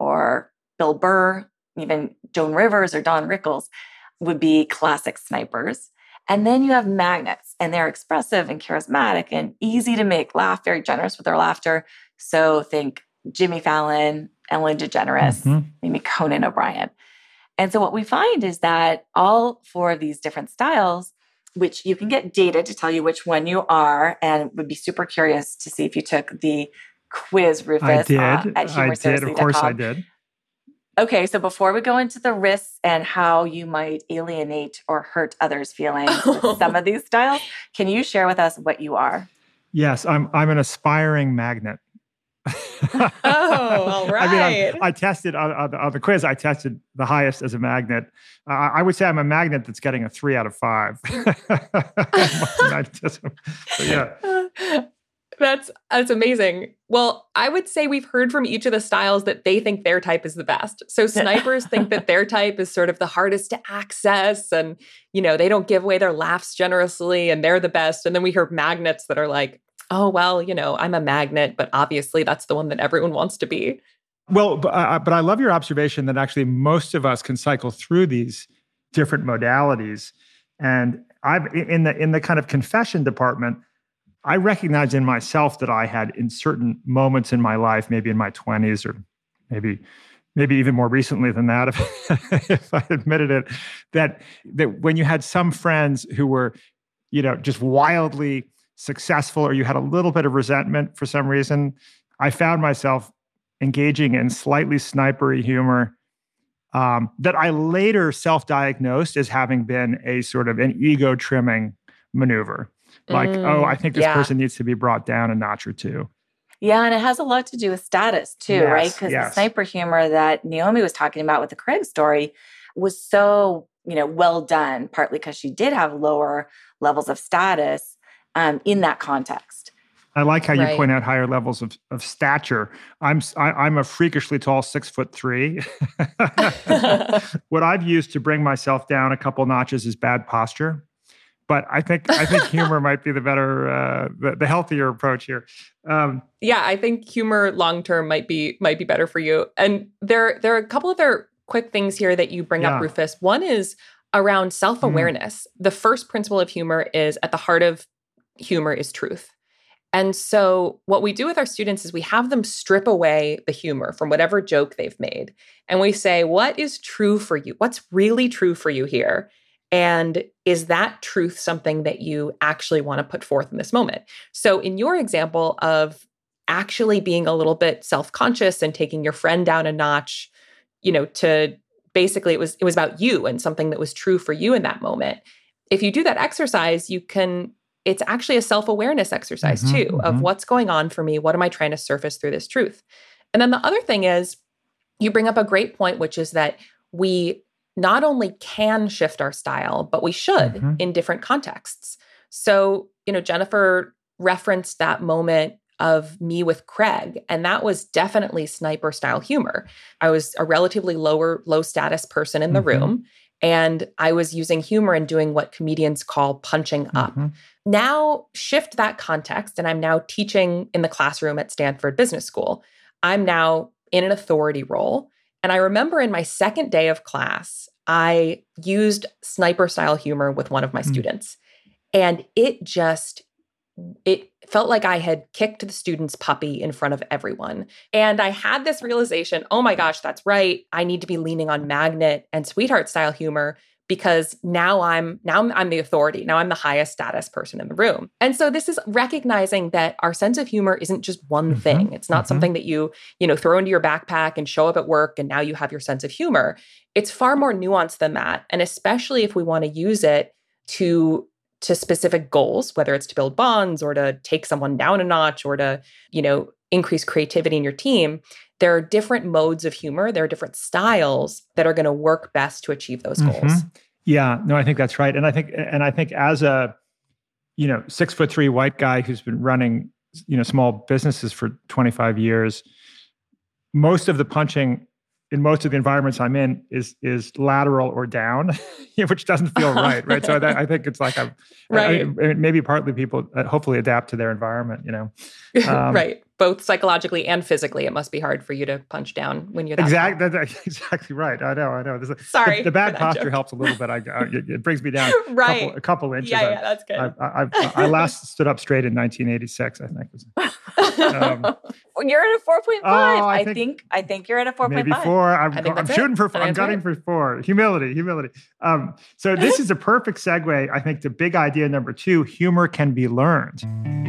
Speaker 1: or Bill Burr, even Joan Rivers or Don Rickles would be classic snipers. And then you have magnets, and they're expressive and charismatic and easy to make laugh, very generous with their laughter. So think Jimmy Fallon, Ellen DeGeneres, mm-hmm. maybe Conan O'Brien. And so what we find is that all four of these different styles, which you can get data to tell you which one you are, and would be super curious to see if you took the quiz, Rufus.
Speaker 2: I did.
Speaker 1: Uh, at
Speaker 2: I did. Of course I did.
Speaker 1: Okay, so before we go into the risks and how you might alienate or hurt others' feelings with some of these styles, can you share with us what you are?
Speaker 2: Yes, I'm I'm an aspiring magnet.
Speaker 7: Oh, all right.
Speaker 2: I mean, I, I tested on, on, the, on the quiz. I tested the highest as a magnet. Uh, I would say I'm a magnet that's getting a three out of five. Magnetism. But yeah.
Speaker 7: That's that's amazing. Well, I would say we've heard from each of the styles that they think their type is the best. So snipers think that their type is sort of the hardest to access, and you know, they don't give away their laughs generously, and they're the best. And then we hear magnets that are like, oh, well, you know, I'm a magnet, but obviously that's the one that everyone wants to be.
Speaker 2: Well, but, uh, but I love your observation that actually most of us can cycle through these different modalities. And I've in the in the kind of confession department, I recognize in myself that I had in certain moments in my life, maybe in my twenties or maybe maybe even more recently than that, if, if I admitted it, that that when you had some friends who were, you know, just wildly successful, or you had a little bit of resentment for some reason, I found myself engaging in slightly snipery humor um, that I later self-diagnosed as having been a sort of an ego-trimming maneuver. Like,
Speaker 1: Mm,
Speaker 2: oh, I think this
Speaker 1: yeah.
Speaker 2: person needs to be brought down a notch or two.
Speaker 1: Yeah, and it has a lot to do with status too,
Speaker 2: Yes,
Speaker 1: right? Because
Speaker 2: yes.
Speaker 1: the sniper humor that Naomi was talking about with the Craig story was so, you know, well done, partly because she did have lower levels of status um, in that context.
Speaker 2: I like how you
Speaker 7: Right.
Speaker 2: point out higher levels of, of stature. I'm s- I, I'm a freakishly tall six foot three. What I've used to bring myself down a couple notches is bad posture. But I think I think humor might be the better, uh, the, the healthier approach here. Um,
Speaker 7: Yeah, I think humor long term might be might be better for you. And there there are a couple other quick things here that you bring
Speaker 2: Yeah.
Speaker 7: up, Rufus. One is around self-awareness. The first principle of humor is at the heart of humor is truth. And so what we do with our students is we have them strip away the humor from whatever joke they've made. And we say, what is true for you? What's really true for you here? And is that truth something that you actually want to put forth in this moment? So in your example of actually being a little bit self-conscious and taking your friend down a notch, you know, to basically it was it was about you and something that was true for you in that moment. If you do that exercise, you can, it's actually a self-awareness exercise
Speaker 2: Mhm,
Speaker 7: too
Speaker 2: mhm.
Speaker 7: of what's going on for me. What am I trying to surface through this truth? And then the other thing is you bring up a great point, which is that we not only can shift our style, but we should
Speaker 2: Mhm.
Speaker 7: in different contexts. So, you know, Jennifer referenced that moment of me with Craig, and that was definitely sniper style humor. I was a relatively lower, low status person in the
Speaker 2: Mhm.
Speaker 7: room, and I was using humor and doing what comedians call punching up.
Speaker 2: Mhm.
Speaker 7: Now shift that context, and I'm now teaching in the classroom at Stanford Business School. I'm now in an authority role. And I remember in my second day of class, I used sniper style humor with one of my
Speaker 2: Mm.
Speaker 7: students. And it just, it felt like I had kicked the student's puppy in front of everyone. And I had this realization, oh my gosh, that's right. I need to be leaning on magnet and sweetheart style humor because now I'm now I'm the authority. Now I'm the highest status person in the room. And so this is recognizing that our sense of humor isn't just one
Speaker 2: Mhm,
Speaker 7: thing. It's not
Speaker 2: mhm.
Speaker 7: something that you, you know, throw into your backpack and show up at work and now you have your sense of humor. It's far more nuanced than that. And especially if we want to use it to to specific goals, whether it's to build bonds or to take someone down a notch or to, you know, increase creativity in your team, there are different modes of humor. There are different styles that are going to work best to achieve those goals.
Speaker 2: Mhm. Yeah, no, I think that's right. And I think, and I think as a, you know, six foot three white guy who's been running, you know, small businesses for twenty-five years, most of the punching in most of the environments I'm in is is lateral or down, which doesn't feel right, right? So that, I think it's like a,
Speaker 7: Right.
Speaker 2: I, I, maybe partly people uh, hopefully adapt to their environment, you know. Um,
Speaker 7: Right. Both psychologically and physically, it must be hard for you to punch down when you're that
Speaker 2: Exactly,
Speaker 7: tall.
Speaker 2: that's exactly right. I know, I know. This is,
Speaker 7: Sorry
Speaker 2: the, the bad
Speaker 7: for that
Speaker 2: posture
Speaker 7: joke.
Speaker 2: helps a little bit. I, I it, it brings me down a
Speaker 7: Right.
Speaker 2: couple, a couple inches.
Speaker 7: Yeah,
Speaker 2: I-
Speaker 7: yeah, that's good.
Speaker 2: I, I, I, I last stood up straight in nineteen eighty-six, I think. Um,
Speaker 1: You're at a four point five.
Speaker 2: Oh, I
Speaker 1: I
Speaker 2: think-
Speaker 1: think I think you're at a four point
Speaker 2: Maybe
Speaker 1: five.
Speaker 2: four. I'm,
Speaker 7: I think
Speaker 2: I'm
Speaker 7: that's it.
Speaker 2: shooting for
Speaker 7: I
Speaker 2: four.
Speaker 7: think
Speaker 2: I'm
Speaker 7: that's
Speaker 2: gunning
Speaker 7: right.
Speaker 2: for four. Humility, humility. Um, so this is a perfect segue, I think, to big idea number two. Humor can be learned.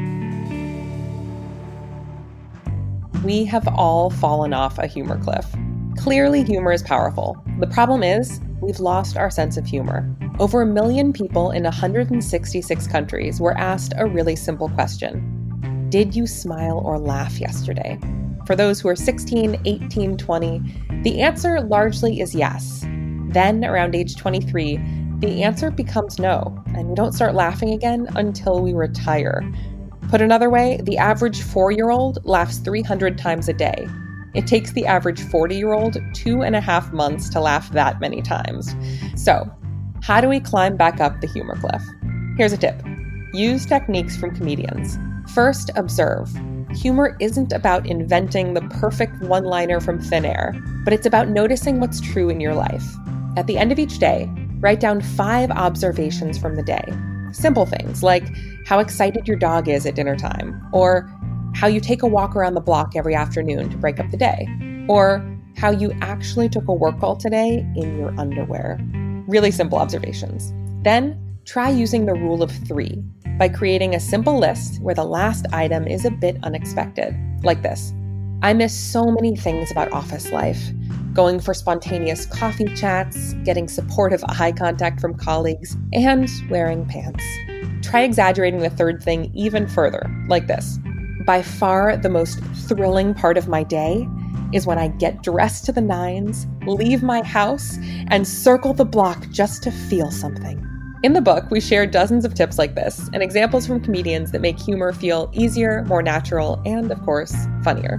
Speaker 7: We have all fallen off a humor cliff. Clearly, humor is powerful. The problem is, we've lost our sense of humor. Over a million people in one hundred sixty-six countries were asked a really simple question. Did you smile or laugh yesterday? For those who are sixteen, eighteen, twenty, the answer largely is yes. Then, around age twenty-three, the answer becomes no, and we don't start laughing again until we retire. Put another way, the average four-year-old laughs three hundred times a day. It takes the average forty-year-old two and a half months to laugh that many times. So, how do we climb back up the humor cliff? Here's a tip. Use techniques from comedians. First, observe. Humor isn't about inventing the perfect one-liner from thin air, but it's about noticing what's true in your life. At the end of each day, write down five observations from the day. Simple things like how excited your dog is at dinner time, or how you take a walk around the block every afternoon to break up the day, or how you actually took a work call today in your underwear. Really simple observations. Then, try using the rule of three by creating a simple list where the last item is a bit unexpected, like this. I miss so many things about office life. Going for spontaneous coffee chats, getting supportive eye contact from colleagues, and wearing pants. Try exaggerating the third thing even further, like this. By far the most thrilling part of my day is when I get dressed to the nines, leave my house, and circle the block just to feel something. In the book, we share dozens of tips like this and examples from comedians that make humor feel easier, more natural, and, of course, funnier.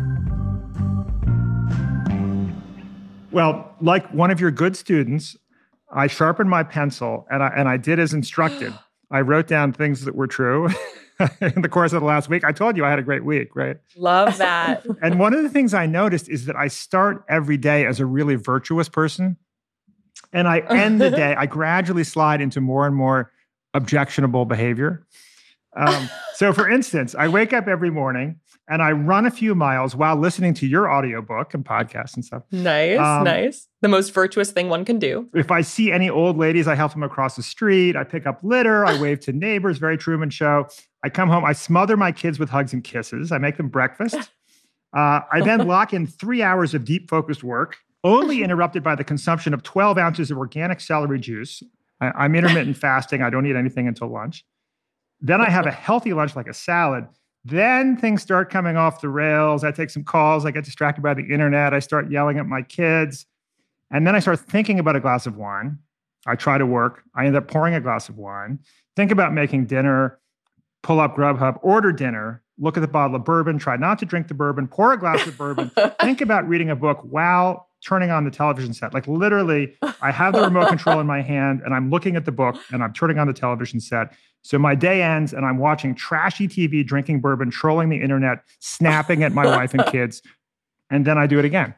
Speaker 2: Well, like one of your good students, I sharpened my pencil and I, and I did as instructed. I wrote down things that were true in the course of the last week. I told you I had a great week, right?
Speaker 7: Love that.
Speaker 2: And one of the things I noticed is that I start every day as a really virtuous person. And I end the day, I gradually slide into more and more objectionable behavior. Um, so for instance, I wake up every morning and I run a few miles while listening to your audiobook and podcasts and stuff.
Speaker 7: Nice, um, nice. The most virtuous thing one can do.
Speaker 2: If I see any old ladies, I help them across the street. I pick up litter. I wave to neighbors, very Truman Show. I come home. I smother my kids with hugs and kisses. I make them breakfast. Uh, I then lock in three hours of deep focused work, only interrupted by the consumption of twelve ounces of organic celery juice. I, I'm intermittent fasting. I don't eat anything until lunch. Then I have a healthy lunch like a salad. Then things start coming off the rails. I take some calls. I get distracted by the internet. I start yelling at my kids. And then I start thinking about a glass of wine. I try to work. I end up pouring a glass of wine. Think about making dinner. Pull up Grubhub. Order dinner. Look at the bottle of bourbon. Try not to drink the bourbon. Pour a glass of bourbon. Think about reading a book while turning on the television set. Like literally, I have the remote control in my hand and I'm looking at the book and I'm turning on the television set. So my day ends and I'm watching trashy T V, drinking bourbon, trolling the internet, snapping at my wife and kids. And then I do it again.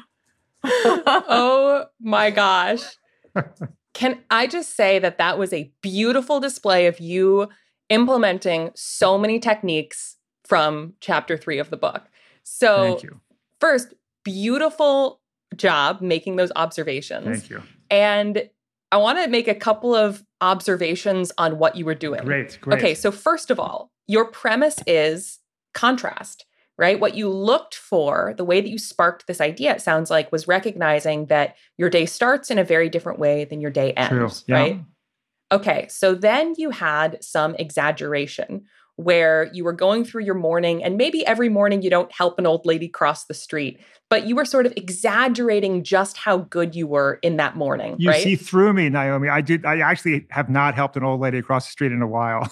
Speaker 7: Oh my gosh. Can I just say that that was a beautiful display of you implementing so many techniques from chapter three of the book. So
Speaker 2: Thank you.
Speaker 7: First, beautiful job making those observations.
Speaker 2: Thank you.
Speaker 7: And I want to make a couple of observations on what you were doing.
Speaker 2: Great, great.
Speaker 7: Okay, so first of all, your premise is contrast, right? What you looked for, the way that you sparked this idea, it sounds like, was recognizing that your day starts in a very different way than your day ends,
Speaker 2: True. Yeah.
Speaker 7: right? Okay, so then you had some exaggeration where you were going through your morning, and maybe every morning you don't help an old lady cross the street, but you were sort of exaggerating just how good you were in that morning,
Speaker 2: You
Speaker 7: right?
Speaker 2: see through me, Naomi. I did. I actually have not helped an old lady across the street in a while.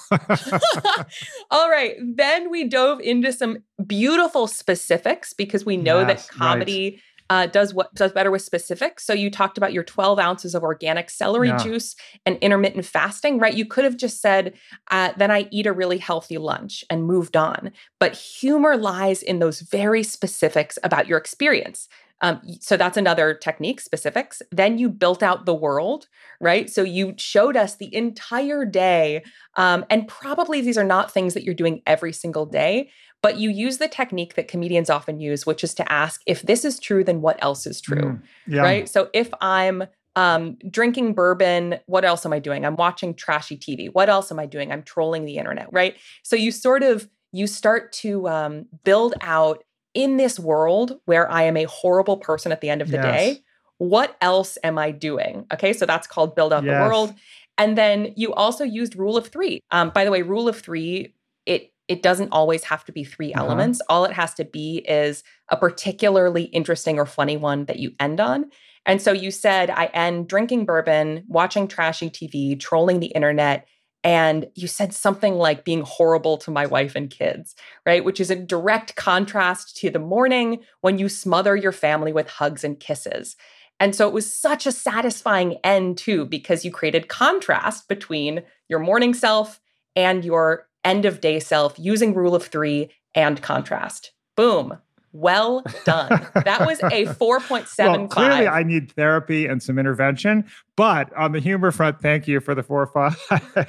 Speaker 7: All right. Then we dove into some beautiful specifics because we know
Speaker 2: Yes,
Speaker 7: that comedy
Speaker 2: right.
Speaker 7: uh, does what does better with specifics. So you talked about your twelve ounces of organic celery
Speaker 2: Yeah.
Speaker 7: juice and intermittent fasting, right? You could have just said, uh, then I eat a really healthy lunch and moved on. But humor lies in those very specifics about your experience. Um, so that's another technique, specifics. Then you built out the world, right? So you showed us the entire day. Um, and probably these are not things that you're doing every single day, but you use the technique that comedians often use, which is to ask, if this is true, then what else is true,
Speaker 2: Mm, yeah.
Speaker 7: right? So if I'm um, drinking bourbon, what else am I doing? I'm watching trashy T V. What else am I doing? I'm trolling the internet, right? So you sort of, you start to um, build out in this world where I am a horrible person at the end of the
Speaker 2: Yes.
Speaker 7: day, what else am I doing? Okay, so that's called build out
Speaker 2: Yes.
Speaker 7: the world. And then you also used rule of three. Um, by the way, rule of three, it it doesn't always have to be three
Speaker 2: Uh-huh.
Speaker 7: elements. All it has to be is a particularly interesting or funny one that you end on. And so you said, I end drinking bourbon, watching trashy T V, trolling the internet, and you said something like being horrible to my wife and kids, right? Which is a direct contrast to the morning when you smother your family with hugs and kisses. And so it was such a satisfying end too, because you created contrast between your morning self and your end of day self using rule of three and contrast. Boom. Well done. That was a four point seven
Speaker 2: Well,
Speaker 7: five.
Speaker 2: clearly, I need therapy and some intervention. But on the humor front, thank you for the four or five.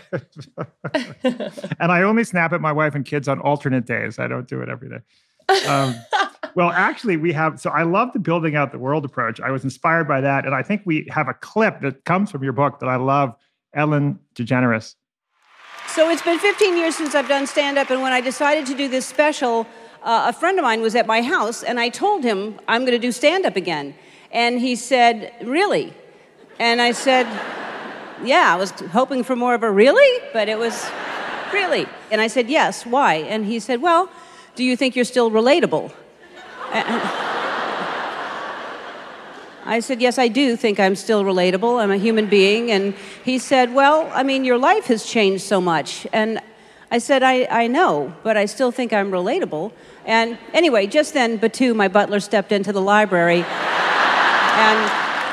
Speaker 2: And I only snap at my wife and kids on alternate days. I don't do it every day. Um, well, actually, we have. So I love the building out the world approach. I was inspired by that, and I think we have a clip that comes from your book that I love. Ellen DeGeneres.
Speaker 9: So it's been fifteen years since I've done stand-up, and when I decided to do this special, uh, a friend of mine was at my house, and I told him, I'm going to do stand-up again. And he said, really? And I said, yeah, I was hoping for more of a really, but it was, really? And I said, yes, why? And he said, well, do you think you're still relatable? I said, yes, I do think I'm still relatable. I'm a human being. And he said, well, I mean, your life has changed so much. And I said, I, I know, but I still think I'm relatable. And anyway, just then, Batu, my butler, stepped into the library. And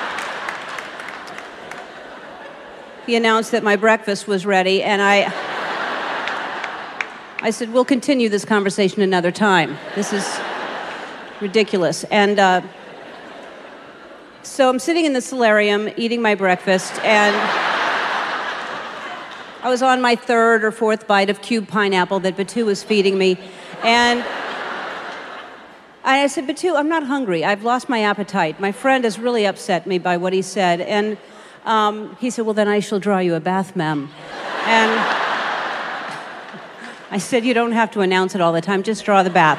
Speaker 9: he announced that my breakfast was ready. And I, I said, we'll continue this conversation another time. This is ridiculous. And uh, so I'm sitting in the solarium eating my breakfast, and I was on my third or fourth bite of cube pineapple that Batu was feeding me. And I said, Batu, I'm not hungry. I've lost my appetite. My friend has really upset me by what he said. And um, he said, well, then I shall draw you a bath, ma'am. And I said, you don't have to announce it all the time. Just draw the bath.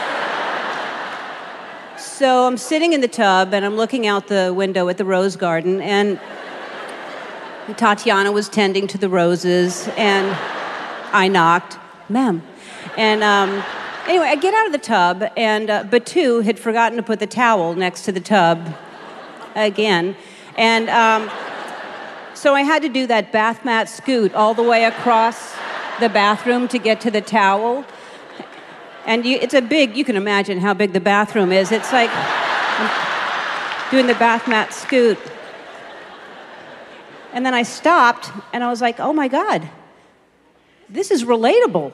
Speaker 9: So I'm sitting in the tub, and I'm looking out the window at the rose garden, and Tatiana was tending to the roses, and I knocked, ma'am. And um, anyway, I get out of the tub, and uh, Batu had forgotten to put the towel next to the tub again. And um, so I had to do that bath mat scoot all the way across the bathroom to get to the towel. And you, it's a big, you can imagine how big the bathroom is. It's like doing the bath mat scoot. And then I stopped, and I was like, oh my God, this is relatable.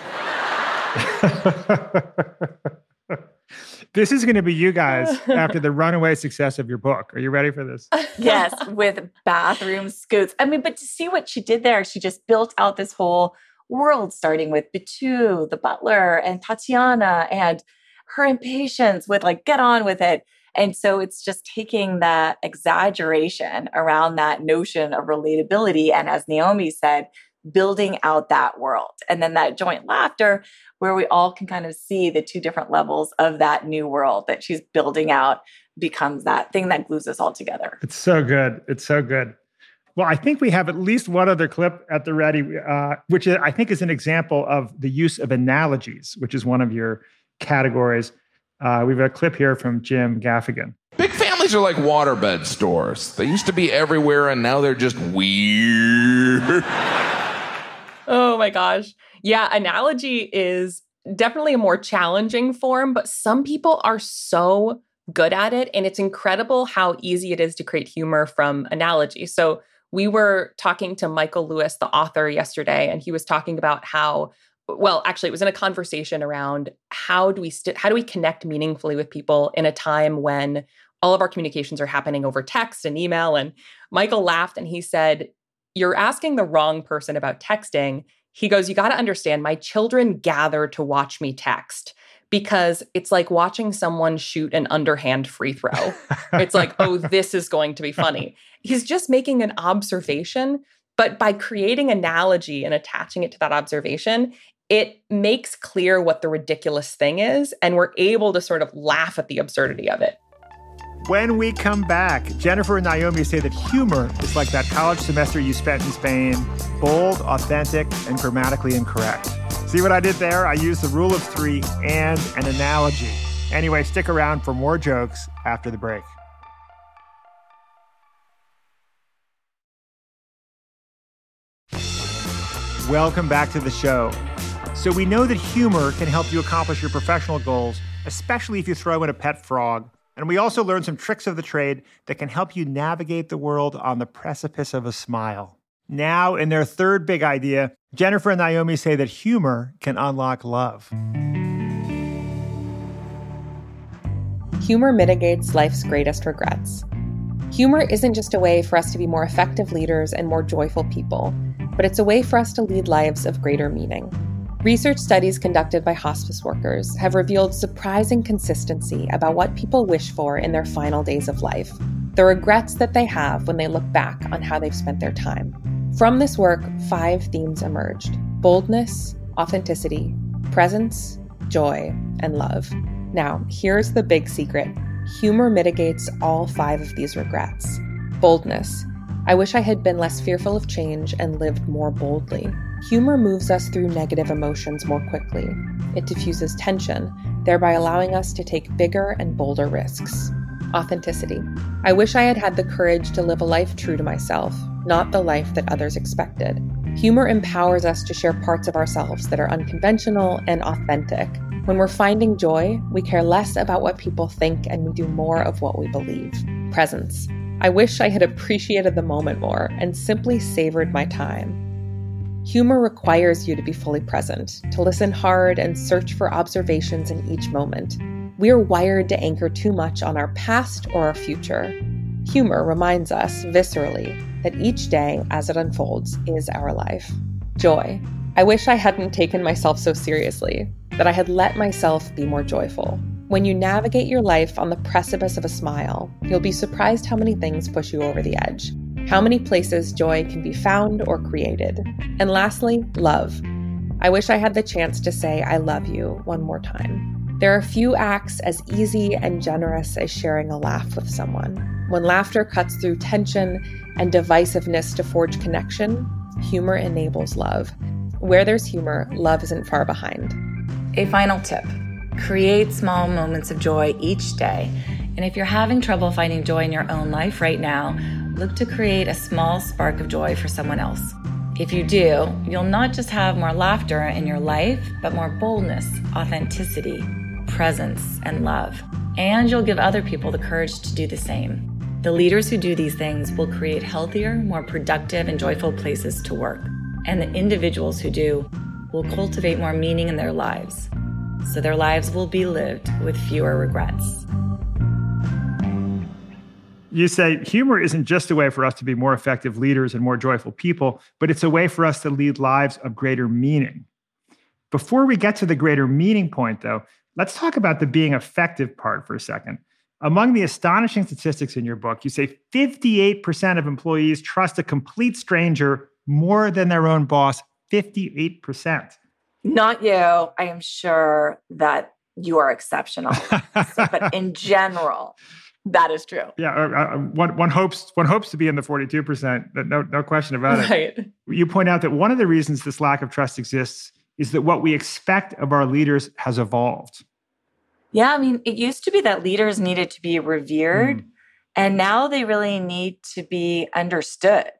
Speaker 2: This is going to be you guys after the runaway success of your book. Are you ready for this?
Speaker 1: Yes, with bathroom scoots. I mean, but to see what she did there, she just built out this whole world, starting with Batu, the butler, and Tatiana, and her impatience with like, get on with it. And so it's just taking that exaggeration around that notion of relatability. And as Naomi said, building out that world. And then that joint laughter where we all can kind of see the two different levels of that new world that she's building out becomes that thing that glues us all together.
Speaker 2: It's so good. It's so good. Well, I think we have at least one other clip at the ready, uh, which I think is an example of the use of analogies, which is one of your categories. Uh, we have a clip here from Jim Gaffigan.
Speaker 10: Big families are like waterbed stores. They used to be everywhere, and now they're just weird.
Speaker 7: Oh my gosh. Yeah, analogy is definitely a more challenging form, but some people are so good at it, and it's incredible how easy it is to create humor from analogy. So we were talking to Michael Lewis, the author, yesterday, and he was talking about how, well, actually, it was in a conversation around how do we st- how do we connect meaningfully with people in a time when all of our communications are happening over text and email. And Michael laughed and he said, you're asking the wrong person about texting. He goes, you got to understand, my children gather to watch me text because it's like watching someone shoot an underhand free throw. It's like, oh, this is going to be funny. He's just making an observation, but by creating analogy and attaching it to that observation, it makes clear what the ridiculous thing is, and we're able to sort of laugh at the absurdity of it.
Speaker 2: When we come back, Jennifer and Naomi say that humor is like that college semester you spent in Spain, bold, authentic, and grammatically incorrect. See what I did there? I used the rule of three and an analogy. Anyway, stick around for more jokes after the break. Welcome back to the show. So we know that humor can help you accomplish your professional goals, especially if you throw in a pet frog. And we also learned some tricks of the trade that can help you navigate the world on the precipice of a smile. Now, in their third big idea, Jennifer and Naomi say that humor can unlock love.
Speaker 11: Humor mitigates life's greatest regrets. Humor isn't just a way for us to be more effective leaders and more joyful people, but it's a way for us to lead lives of greater meaning. Research studies conducted by hospice workers have revealed surprising consistency about what people wish for in their final days of life, the regrets that they have when they look back on how they've spent their time. From this work, five themes emerged: boldness, authenticity, presence, joy, and love. Now, here's the big secret. Humor mitigates all five of these regrets. Boldness. I wish I had been less fearful of change and lived more boldly. Humor moves us through negative emotions more quickly. It diffuses tension, thereby allowing us to take bigger and bolder risks. Authenticity. I wish I had had the courage to live a life true to myself, not the life that others expected. Humor empowers us to share parts of ourselves that are unconventional and authentic. When we're finding joy, we care less about what people think and we do more of what we believe. Presence. I wish I had appreciated the moment more and simply savored my time. Humor requires you to be fully present, to listen hard and search for observations in each moment. We are wired to anchor too much on our past or our future. Humor reminds us, viscerally, that each day as it unfolds is our life. Joy. I wish I hadn't taken myself so seriously, that I had let myself be more joyful. When you navigate your life on the precipice of a smile, you'll be surprised how many things push you over the edge, how many places joy can be found or created. And lastly, love. I wish I had the chance to say I love you one more time. There are few acts as easy and generous as sharing a laugh with someone. When laughter cuts through tension and divisiveness to forge connection, humor enables love. Where there's humor, love isn't far behind.
Speaker 1: A final tip: create small moments of joy each day. And if you're having trouble finding joy in your own life right now, look to create a small spark of joy for someone else. If you do, you'll not just have more laughter in your life, but more boldness, authenticity, presence, and love. And you'll give other people the courage to do the same. The leaders who do these things will create healthier, more productive, and joyful places to work. And the individuals who do will cultivate more meaning in their lives, so their lives will be lived with fewer regrets.
Speaker 2: You say humor isn't just a way for us to be more effective leaders and more joyful people, but it's a way for us to lead lives of greater meaning. Before we get to the greater meaning point, though, let's talk about the being effective part for a second. Among the astonishing statistics in your book, you say fifty-eight percent of employees trust a complete stranger more than their own boss. fifty-eight percent.
Speaker 1: Not you. I am sure that you are exceptional. So, but in general, that is true.
Speaker 2: Yeah, uh, one, one hopes one hopes to be in the forty-two percent. No, no question about it.
Speaker 7: Right.
Speaker 2: You point out that one of the reasons this lack of trust exists is that what we expect of our leaders has evolved.
Speaker 1: Yeah, I mean, it used to be that leaders needed to be revered,
Speaker 2: Mm.
Speaker 1: and now they really need to be understood.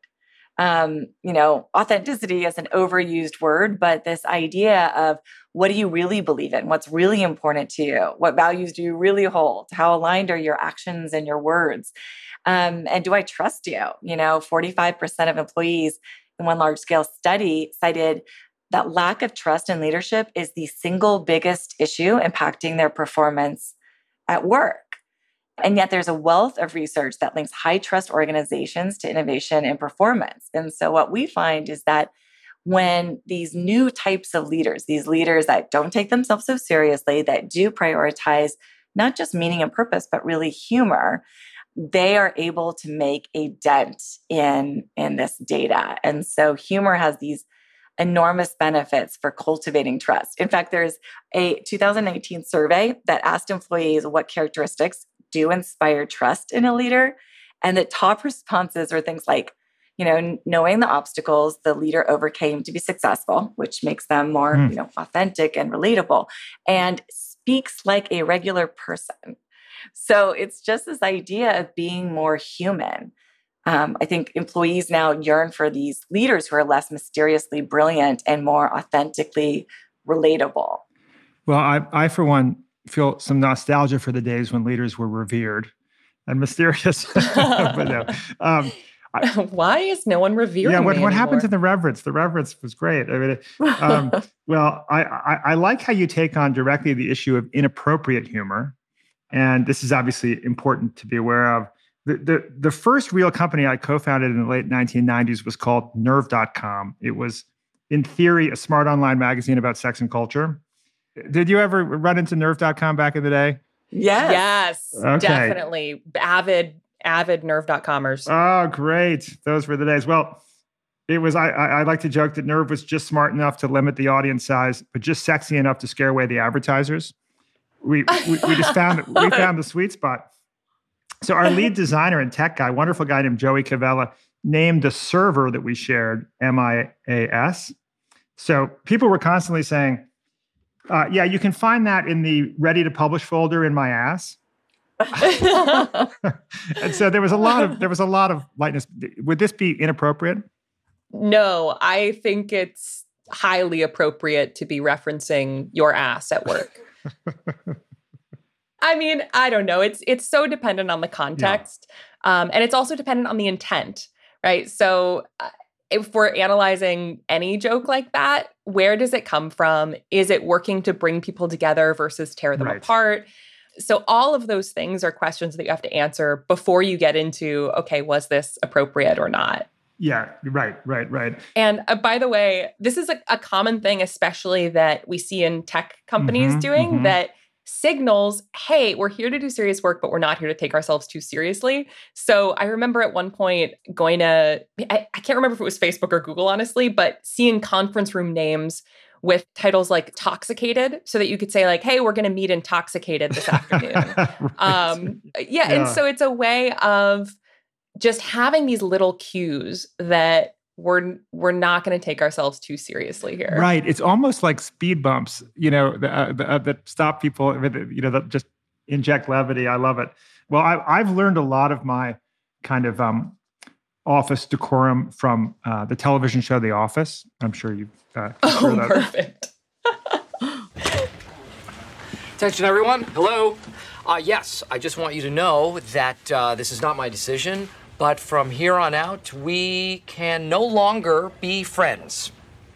Speaker 1: Um, you know, authenticity is an overused word, but this idea of what do you really believe in? What's really important to you? What values do you really hold? How aligned are your actions and your words? Um, and do I trust you? You know, forty-five percent of employees in one large scale study cited that lack of trust in leadership is the single biggest issue impacting their performance at work. And yet there's a wealth of research that links high trust organizations to innovation and performance. And so what we find is that when these new types of leaders, these leaders that don't take themselves so seriously, that do prioritize not just meaning and purpose, but really humor, they are able to make a dent in, in this data. And so humor has these enormous benefits for cultivating trust. In fact, there's a two thousand nineteen survey that asked employees what characteristics do inspire trust in a leader. And the top responses are things like, you know, knowing the obstacles the leader overcame to be successful, which makes them more, mm. you know, authentic and relatable, and speaks like a regular person. So it's just this idea of being more human. Um, I think employees now yearn for these leaders who are less mysteriously brilliant and more authentically relatable.
Speaker 2: Well, I, I for one, feel some nostalgia for the days when leaders were revered and mysterious. But no, um, I,
Speaker 7: Why is no one revering
Speaker 2: Yeah, what,
Speaker 7: me
Speaker 2: what happened
Speaker 7: anymore?
Speaker 2: to the reverence? The reverence was great. I mean, um, well, I, I, I like how you take on directly the issue of inappropriate humor. And this is obviously important to be aware of. The, the, the first real company I co-founded in the late nineteen nineties was called Nerve dot com. It was, in theory, a smart online magazine about sex and culture. Did you ever run into Nerve dot com back in the day?
Speaker 1: Yes.
Speaker 7: Yes,
Speaker 2: Okay.
Speaker 7: definitely. Avid, avid Nerve dot comers.
Speaker 2: Oh, great. Those were the days. Well, it was, I, I, I like to joke that Nerve was just smart enough to limit the audience size, but just sexy enough to scare away the advertisers. We, we, we just found, we found the sweet spot. So our lead designer and tech guy, wonderful guy named Joey Cavella, named the server that we shared M I A S. So people were constantly saying, uh, yeah, you can find that in the ready to publish folder in my ass. And so there was a lot of, there was a lot of lightness. Would this be inappropriate?
Speaker 7: No, I think it's highly appropriate to be referencing your ass at work. I mean, I don't know. It's it's so dependent on the context. Yeah. Um, and it's also dependent on the intent, right? So uh, if we're analyzing any joke like that, where does it come from? Is it working to bring people together versus tear them
Speaker 2: right.
Speaker 7: apart? So all of those things are questions that you have to answer before you get into, okay, was this appropriate or not?
Speaker 2: Yeah, right, right, right.
Speaker 7: And uh, by the way, this is a, a common thing, especially that we see in tech companies
Speaker 2: mm-hmm,
Speaker 7: doing
Speaker 2: mm-hmm.
Speaker 7: that signals, hey, we're here to do serious work, but we're not here to take ourselves too seriously. So I remember at one point going to, I, I can't remember if it was Facebook or Google, honestly, but seeing conference room names with titles like Toxicated so that you could say like, hey, we're going to meet Intoxicated this afternoon. right. um, yeah, yeah. And so it's a way of just having these little cues that we're we're not going to take ourselves too seriously here.
Speaker 2: Right. It's almost like speed bumps, you know, the, uh, the, uh, that stop people, you know, that just inject levity. I love it. Well, I, I've learned a lot of my kind of um, office decorum from uh, the television show The Office. I'm sure you've uh,
Speaker 7: oh,
Speaker 2: that.
Speaker 7: Perfect.
Speaker 12: Attention, everyone. Hello. Uh, yes, I just want you to know that uh, this is not my decision. But from here on out, we can no longer be friends.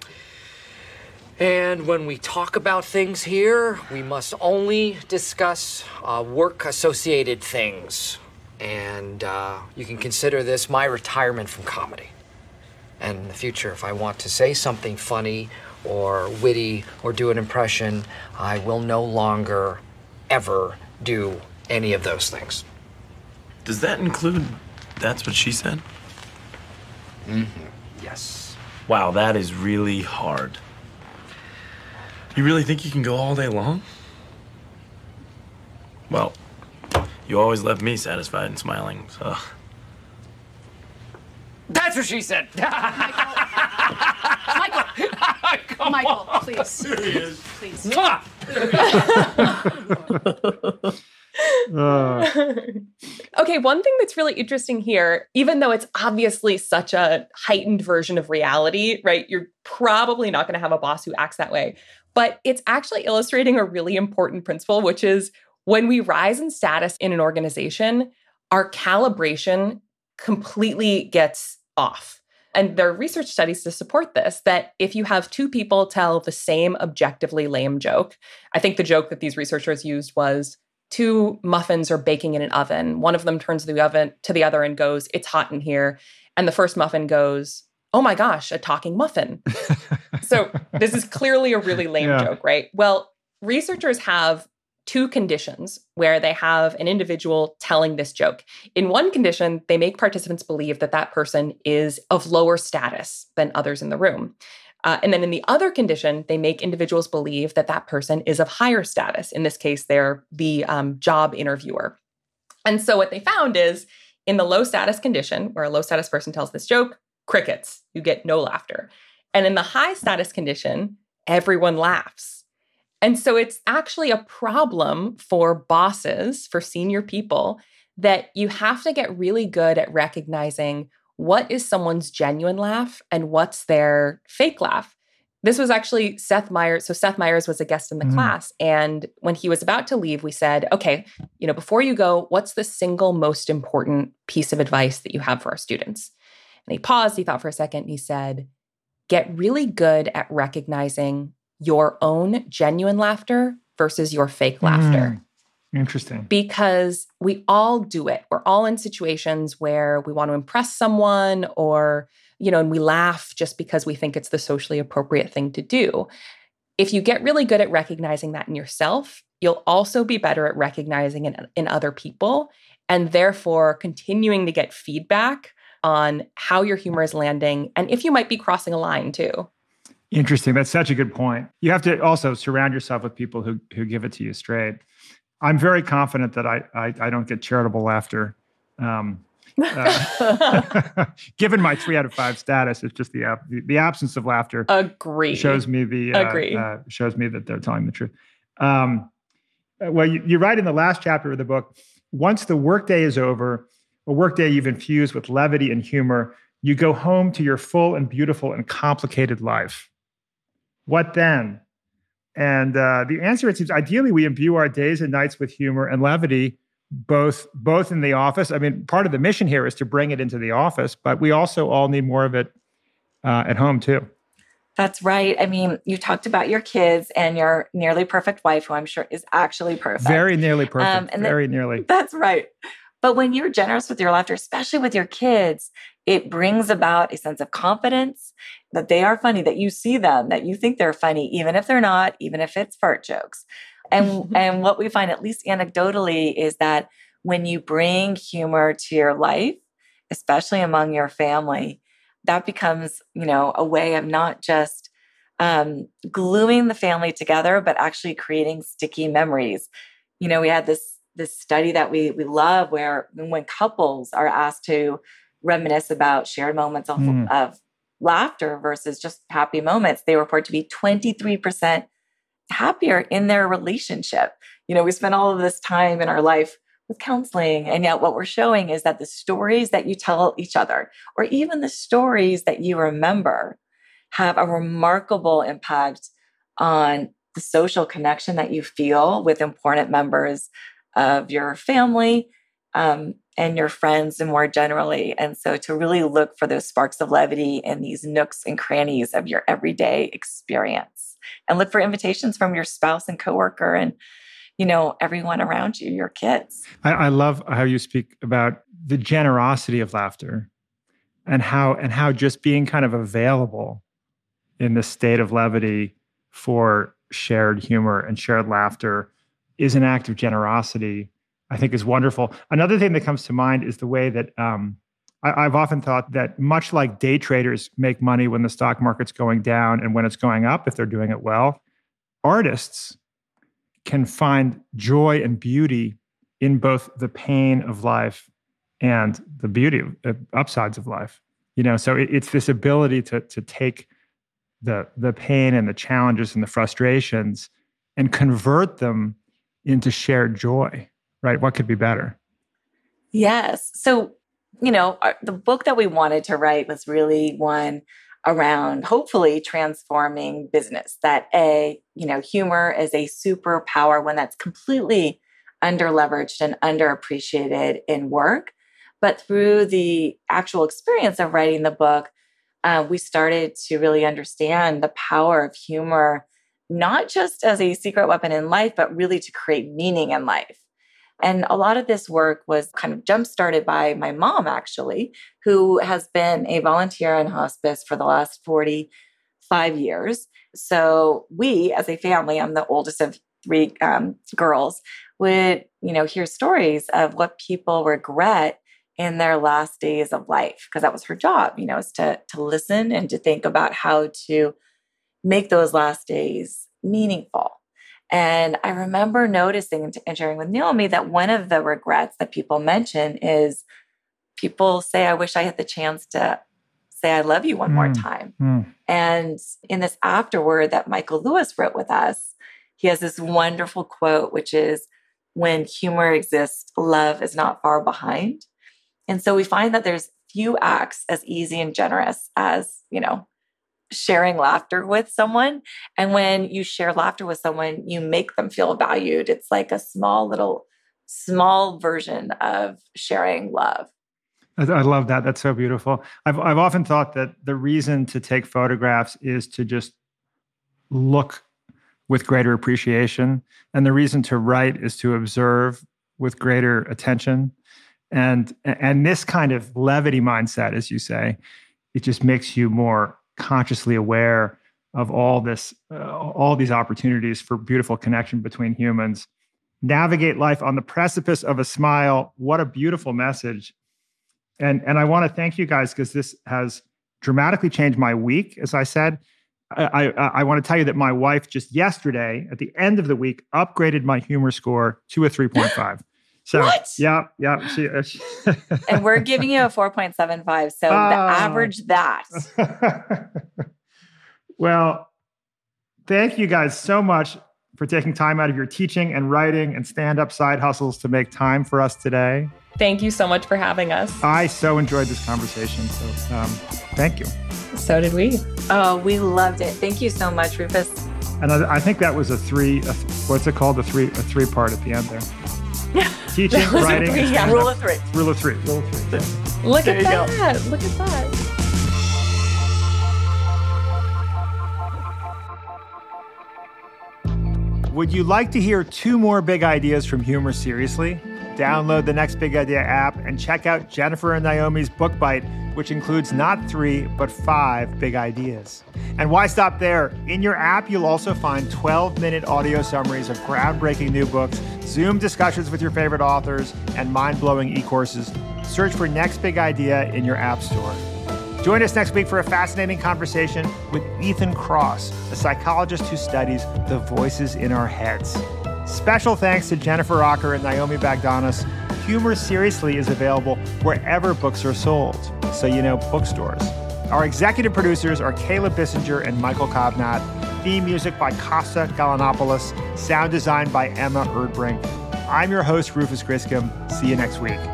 Speaker 12: And when we talk about things here, we must only discuss uh, work-associated things. And uh, you can consider this my retirement from comedy. And in the future, if I want to say something funny or witty or do an impression, I will no longer, ever do any of those things.
Speaker 13: Does that include... That's what she said?
Speaker 12: Mm-hmm. Yes.
Speaker 13: Wow, that is really hard. You really think you can go all day long? Well, you always left me satisfied and smiling, so...
Speaker 12: That's what she said!
Speaker 14: Michael! Michael, please.
Speaker 13: There he is.
Speaker 14: Please.
Speaker 2: Uh.
Speaker 7: Okay, one thing that's really interesting here, even though it's obviously such a heightened version of reality, right? You're probably not going to have a boss who acts that way. But it's actually illustrating a really important principle, which is when we rise in status in an organization, our calibration completely gets off. And there are research studies to support this, that if you have two people tell the same objectively lame joke, I think the joke that these researchers used was, two muffins are baking in an oven. One of them turns to the oven to the other and goes, "It's hot in here." And the first muffin goes, "Oh my gosh, a talking muffin." So this is clearly a really lame yeah. joke, right? Well, researchers have two conditions where they have an individual telling this joke. In one condition, they make participants believe that that person is of lower status than others in the room. Uh, and then in the other condition, they make individuals believe that that person is of higher status. In this case, they're the um, job interviewer. And so what they found is in the low status condition, where a low status person tells this joke, crickets, you get no laughter. And in the high status condition, everyone laughs. And so it's actually a problem for bosses, for senior people, that you have to get really good at recognizing what is someone's genuine laugh and what's their fake laugh. This was actually Seth Meyers. So Seth Meyers was a guest in the mm-hmm. class. And when he was about to leave, we said, okay, you know, before you go, what's the single most important piece of advice that you have for our students? And he paused, he thought for a second, and he said, get really good at recognizing your own genuine laughter versus your fake mm. laughter.
Speaker 2: Interesting.
Speaker 7: Because we all do it. We're all in situations where we want to impress someone or, you know, and we laugh just because we think it's the socially appropriate thing to do. If you get really good at recognizing that in yourself, you'll also be better at recognizing it in other people and therefore continuing to get feedback on how your humor is landing and if you might be crossing a line too.
Speaker 2: Interesting. That's such a good point. You have to also surround yourself with people who who give it to you straight. I'm very confident that I I, I don't get charitable laughter. Um, Uh, given my three out of five status, it's just the ab- the, the absence of laughter.
Speaker 7: Agree.
Speaker 2: Shows me the uh,
Speaker 7: Agree.
Speaker 2: Uh, shows me that they're telling the truth. Um, well, you, you write in the last chapter of the book, once the workday is over, a workday you've infused with levity and humor, you go home to your full and beautiful and complicated life. What then? And uh, the answer, it seems, ideally we imbue our days and nights with humor and levity, both both in the office. I mean, part of the mission here is to bring it into the office, but we also all need more of it uh, at home too.
Speaker 1: That's right. I mean, you talked about your kids and your nearly perfect wife, who I'm sure is actually perfect.
Speaker 2: Very nearly perfect.
Speaker 1: Um, and
Speaker 2: Very
Speaker 1: the,
Speaker 2: nearly.
Speaker 1: That's right. But when you're generous with your laughter, especially with your kids, it brings about a sense of confidence that they are funny, that you see them, that you think they're funny, even if they're not, even if it's fart jokes. And, and what we find, at least anecdotally, is that when you bring humor to your life, especially among your family, that becomes, you know, a way of not just um, gluing the family together, but actually creating sticky memories. You know, we had this this study that we we love, where when couples are asked to reminisce about shared moments of, mm. of laughter versus just happy moments, they report to be twenty-three percent happier in their relationship. You know, we spend all of this time in our life with counseling, and yet what we're showing is that the stories that you tell each other, or even the stories that you remember, have a remarkable impact on the social connection that you feel with important members of your family um, and your friends, and more generally. And so to really look for those sparks of levity in these nooks and crannies of your everyday experience, and look for invitations from your spouse and coworker and, you know, everyone around you, your kids.
Speaker 2: I, I love how you speak about the generosity of laughter, and how and how just being kind of available in this state of levity for shared humor and shared laughter is an act of generosity, I think is wonderful. Another thing that comes to mind is the way that um, I, I've often thought that much like day traders make money when the stock market's going down and when it's going up, if they're doing it well, artists can find joy and beauty in both the pain of life and the beauty of uh, upsides of life. You know, so it, it's this ability to to take the the pain and the challenges and the frustrations and convert them into shared joy, right? What could be better?
Speaker 1: Yes. So, you know, our, the book that we wanted to write was really one around hopefully transforming business. That a, you know, humor is a superpower, one that's completely underleveraged and underappreciated in work. But through the actual experience of writing the book, uh, we started to really understand the power of humor, not just as a secret weapon in life, but really to create meaning in life. And a lot of this work was kind of jump-started by my mom, actually, who has been a volunteer in hospice for the last forty-five years. So we, as a family, I'm the oldest of three um, girls, would, you know, hear stories of what people regret in their last days of life, because that was her job, you know, is to, to listen and to think about how to make those last days meaningful. And I remember noticing and sharing with Naomi that one of the regrets that people mention is people say, I wish I had the chance to say, I love you one mm. more time. Mm. And in this afterword that Michael Lewis wrote with us, he has this wonderful quote, which is, when humor exists, love is not far behind. And so we find that there's few acts as easy and generous as, you know, sharing laughter with someone. And when you share laughter with someone, you make them feel valued. It's like a small little, small version of sharing love.
Speaker 2: I love that. That's so beautiful. I've I've often thought that the reason to take photographs is to just look with greater appreciation. And the reason to write is to observe with greater attention. And, and this kind of levity mindset, as you say, it just makes you more consciously aware of all this, uh, all these opportunities for beautiful connection between humans. Navigate life on the precipice of a smile. What a beautiful message. And, and I want to thank you guys, because this has dramatically changed my week. As I said, I, I, I want to tell you that my wife just yesterday, at the end of the week, upgraded my humor score to a three point five. So,
Speaker 1: what?
Speaker 2: Yeah, yeah. She, uh, she
Speaker 1: and we're giving you a four point seven five. So
Speaker 2: oh.
Speaker 1: the average that.
Speaker 2: Well, thank you guys so much for taking time out of your teaching and writing and stand-up side hustles to make time for us today.
Speaker 7: Thank you so much for having us.
Speaker 2: I so enjoyed this conversation. So um, thank you.
Speaker 7: So did we.
Speaker 1: Oh, we loved it. Thank you so much, Rufus.
Speaker 2: And I, I think that was a three, a, what's it called? A three, a three part at the end there. Teaching, writing,
Speaker 1: three, yeah. Rule of three.
Speaker 2: Rule of three. Rule of three.
Speaker 7: Look there at that. Go. Look at that.
Speaker 2: Would you like to hear two more big ideas from Humor Seriously? Download the Next Big Idea app and check out Jennifer and Naomi's Book Bite, which includes not three, but five big ideas. And why stop there? In your app, you'll also find twelve-minute audio summaries of groundbreaking new books, Zoom discussions with your favorite authors, and mind-blowing e-courses. Search for Next Big Idea in your app store. Join us next week for a fascinating conversation with Ethan Kross, a psychologist who studies the voices in our heads. Special thanks to Jennifer Rocker and Naomi Bagdonas. Humor Seriously is available wherever books are sold, so you know, bookstores. Our executive producers are Caleb Bissinger and Michael Kovnat. Theme music by Costa Galanopoulos. Sound design by Emma Erdbrink. I'm your host, Rufus Griscom. See you next week.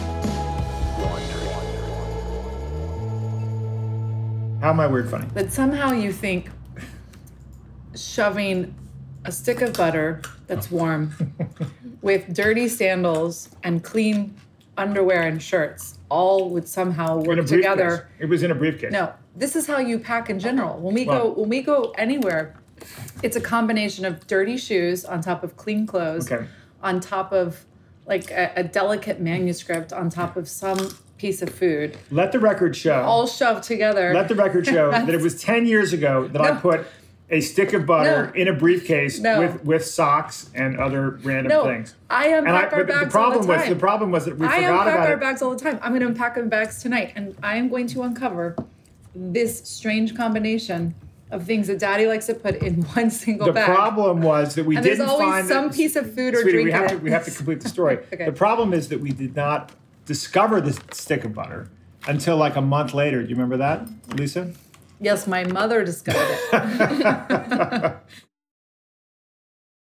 Speaker 2: How am I weird funny?
Speaker 4: That somehow you think shoving a stick of butter that's warm with dirty sandals and clean underwear and shirts all would somehow work together.
Speaker 2: It was in a briefcase.
Speaker 4: No, this is how you pack in general. When we
Speaker 2: Well-
Speaker 4: go when we go anywhere, it's a combination of dirty shoes on top of clean clothes,
Speaker 2: Okay.
Speaker 4: on top of like a, a delicate manuscript, on top of some piece of food,
Speaker 2: Let the record show.
Speaker 4: all shoved together.
Speaker 2: Let the record show that it was ten years ago that I
Speaker 4: No.
Speaker 2: put a stick of butter
Speaker 4: No.
Speaker 2: in a briefcase
Speaker 4: No.
Speaker 2: with, with socks and other random
Speaker 4: No,
Speaker 2: things.
Speaker 4: I
Speaker 2: And
Speaker 4: unpack our
Speaker 2: but
Speaker 4: bags
Speaker 2: the problem
Speaker 4: all the
Speaker 2: was
Speaker 4: time.
Speaker 2: the problem was that we
Speaker 4: I
Speaker 2: forgot
Speaker 4: unpack
Speaker 2: about
Speaker 4: our
Speaker 2: it.
Speaker 4: bags all the time. I'm going to unpack our bags tonight, and I am going to uncover this strange combination of things that Daddy likes to put in one single
Speaker 2: The
Speaker 4: bag.
Speaker 2: problem was that we
Speaker 4: and
Speaker 2: didn't
Speaker 4: there's always
Speaker 2: find
Speaker 4: some
Speaker 2: that,
Speaker 4: piece of food or
Speaker 2: Sweetie,
Speaker 4: drink
Speaker 2: we have
Speaker 4: in
Speaker 2: to
Speaker 4: it.
Speaker 2: we have to complete the story.
Speaker 4: Okay.
Speaker 2: The problem is that we did not discover this stick of butter until like a month later. Do you remember that, Lisa?
Speaker 4: Yes, my mother discovered it.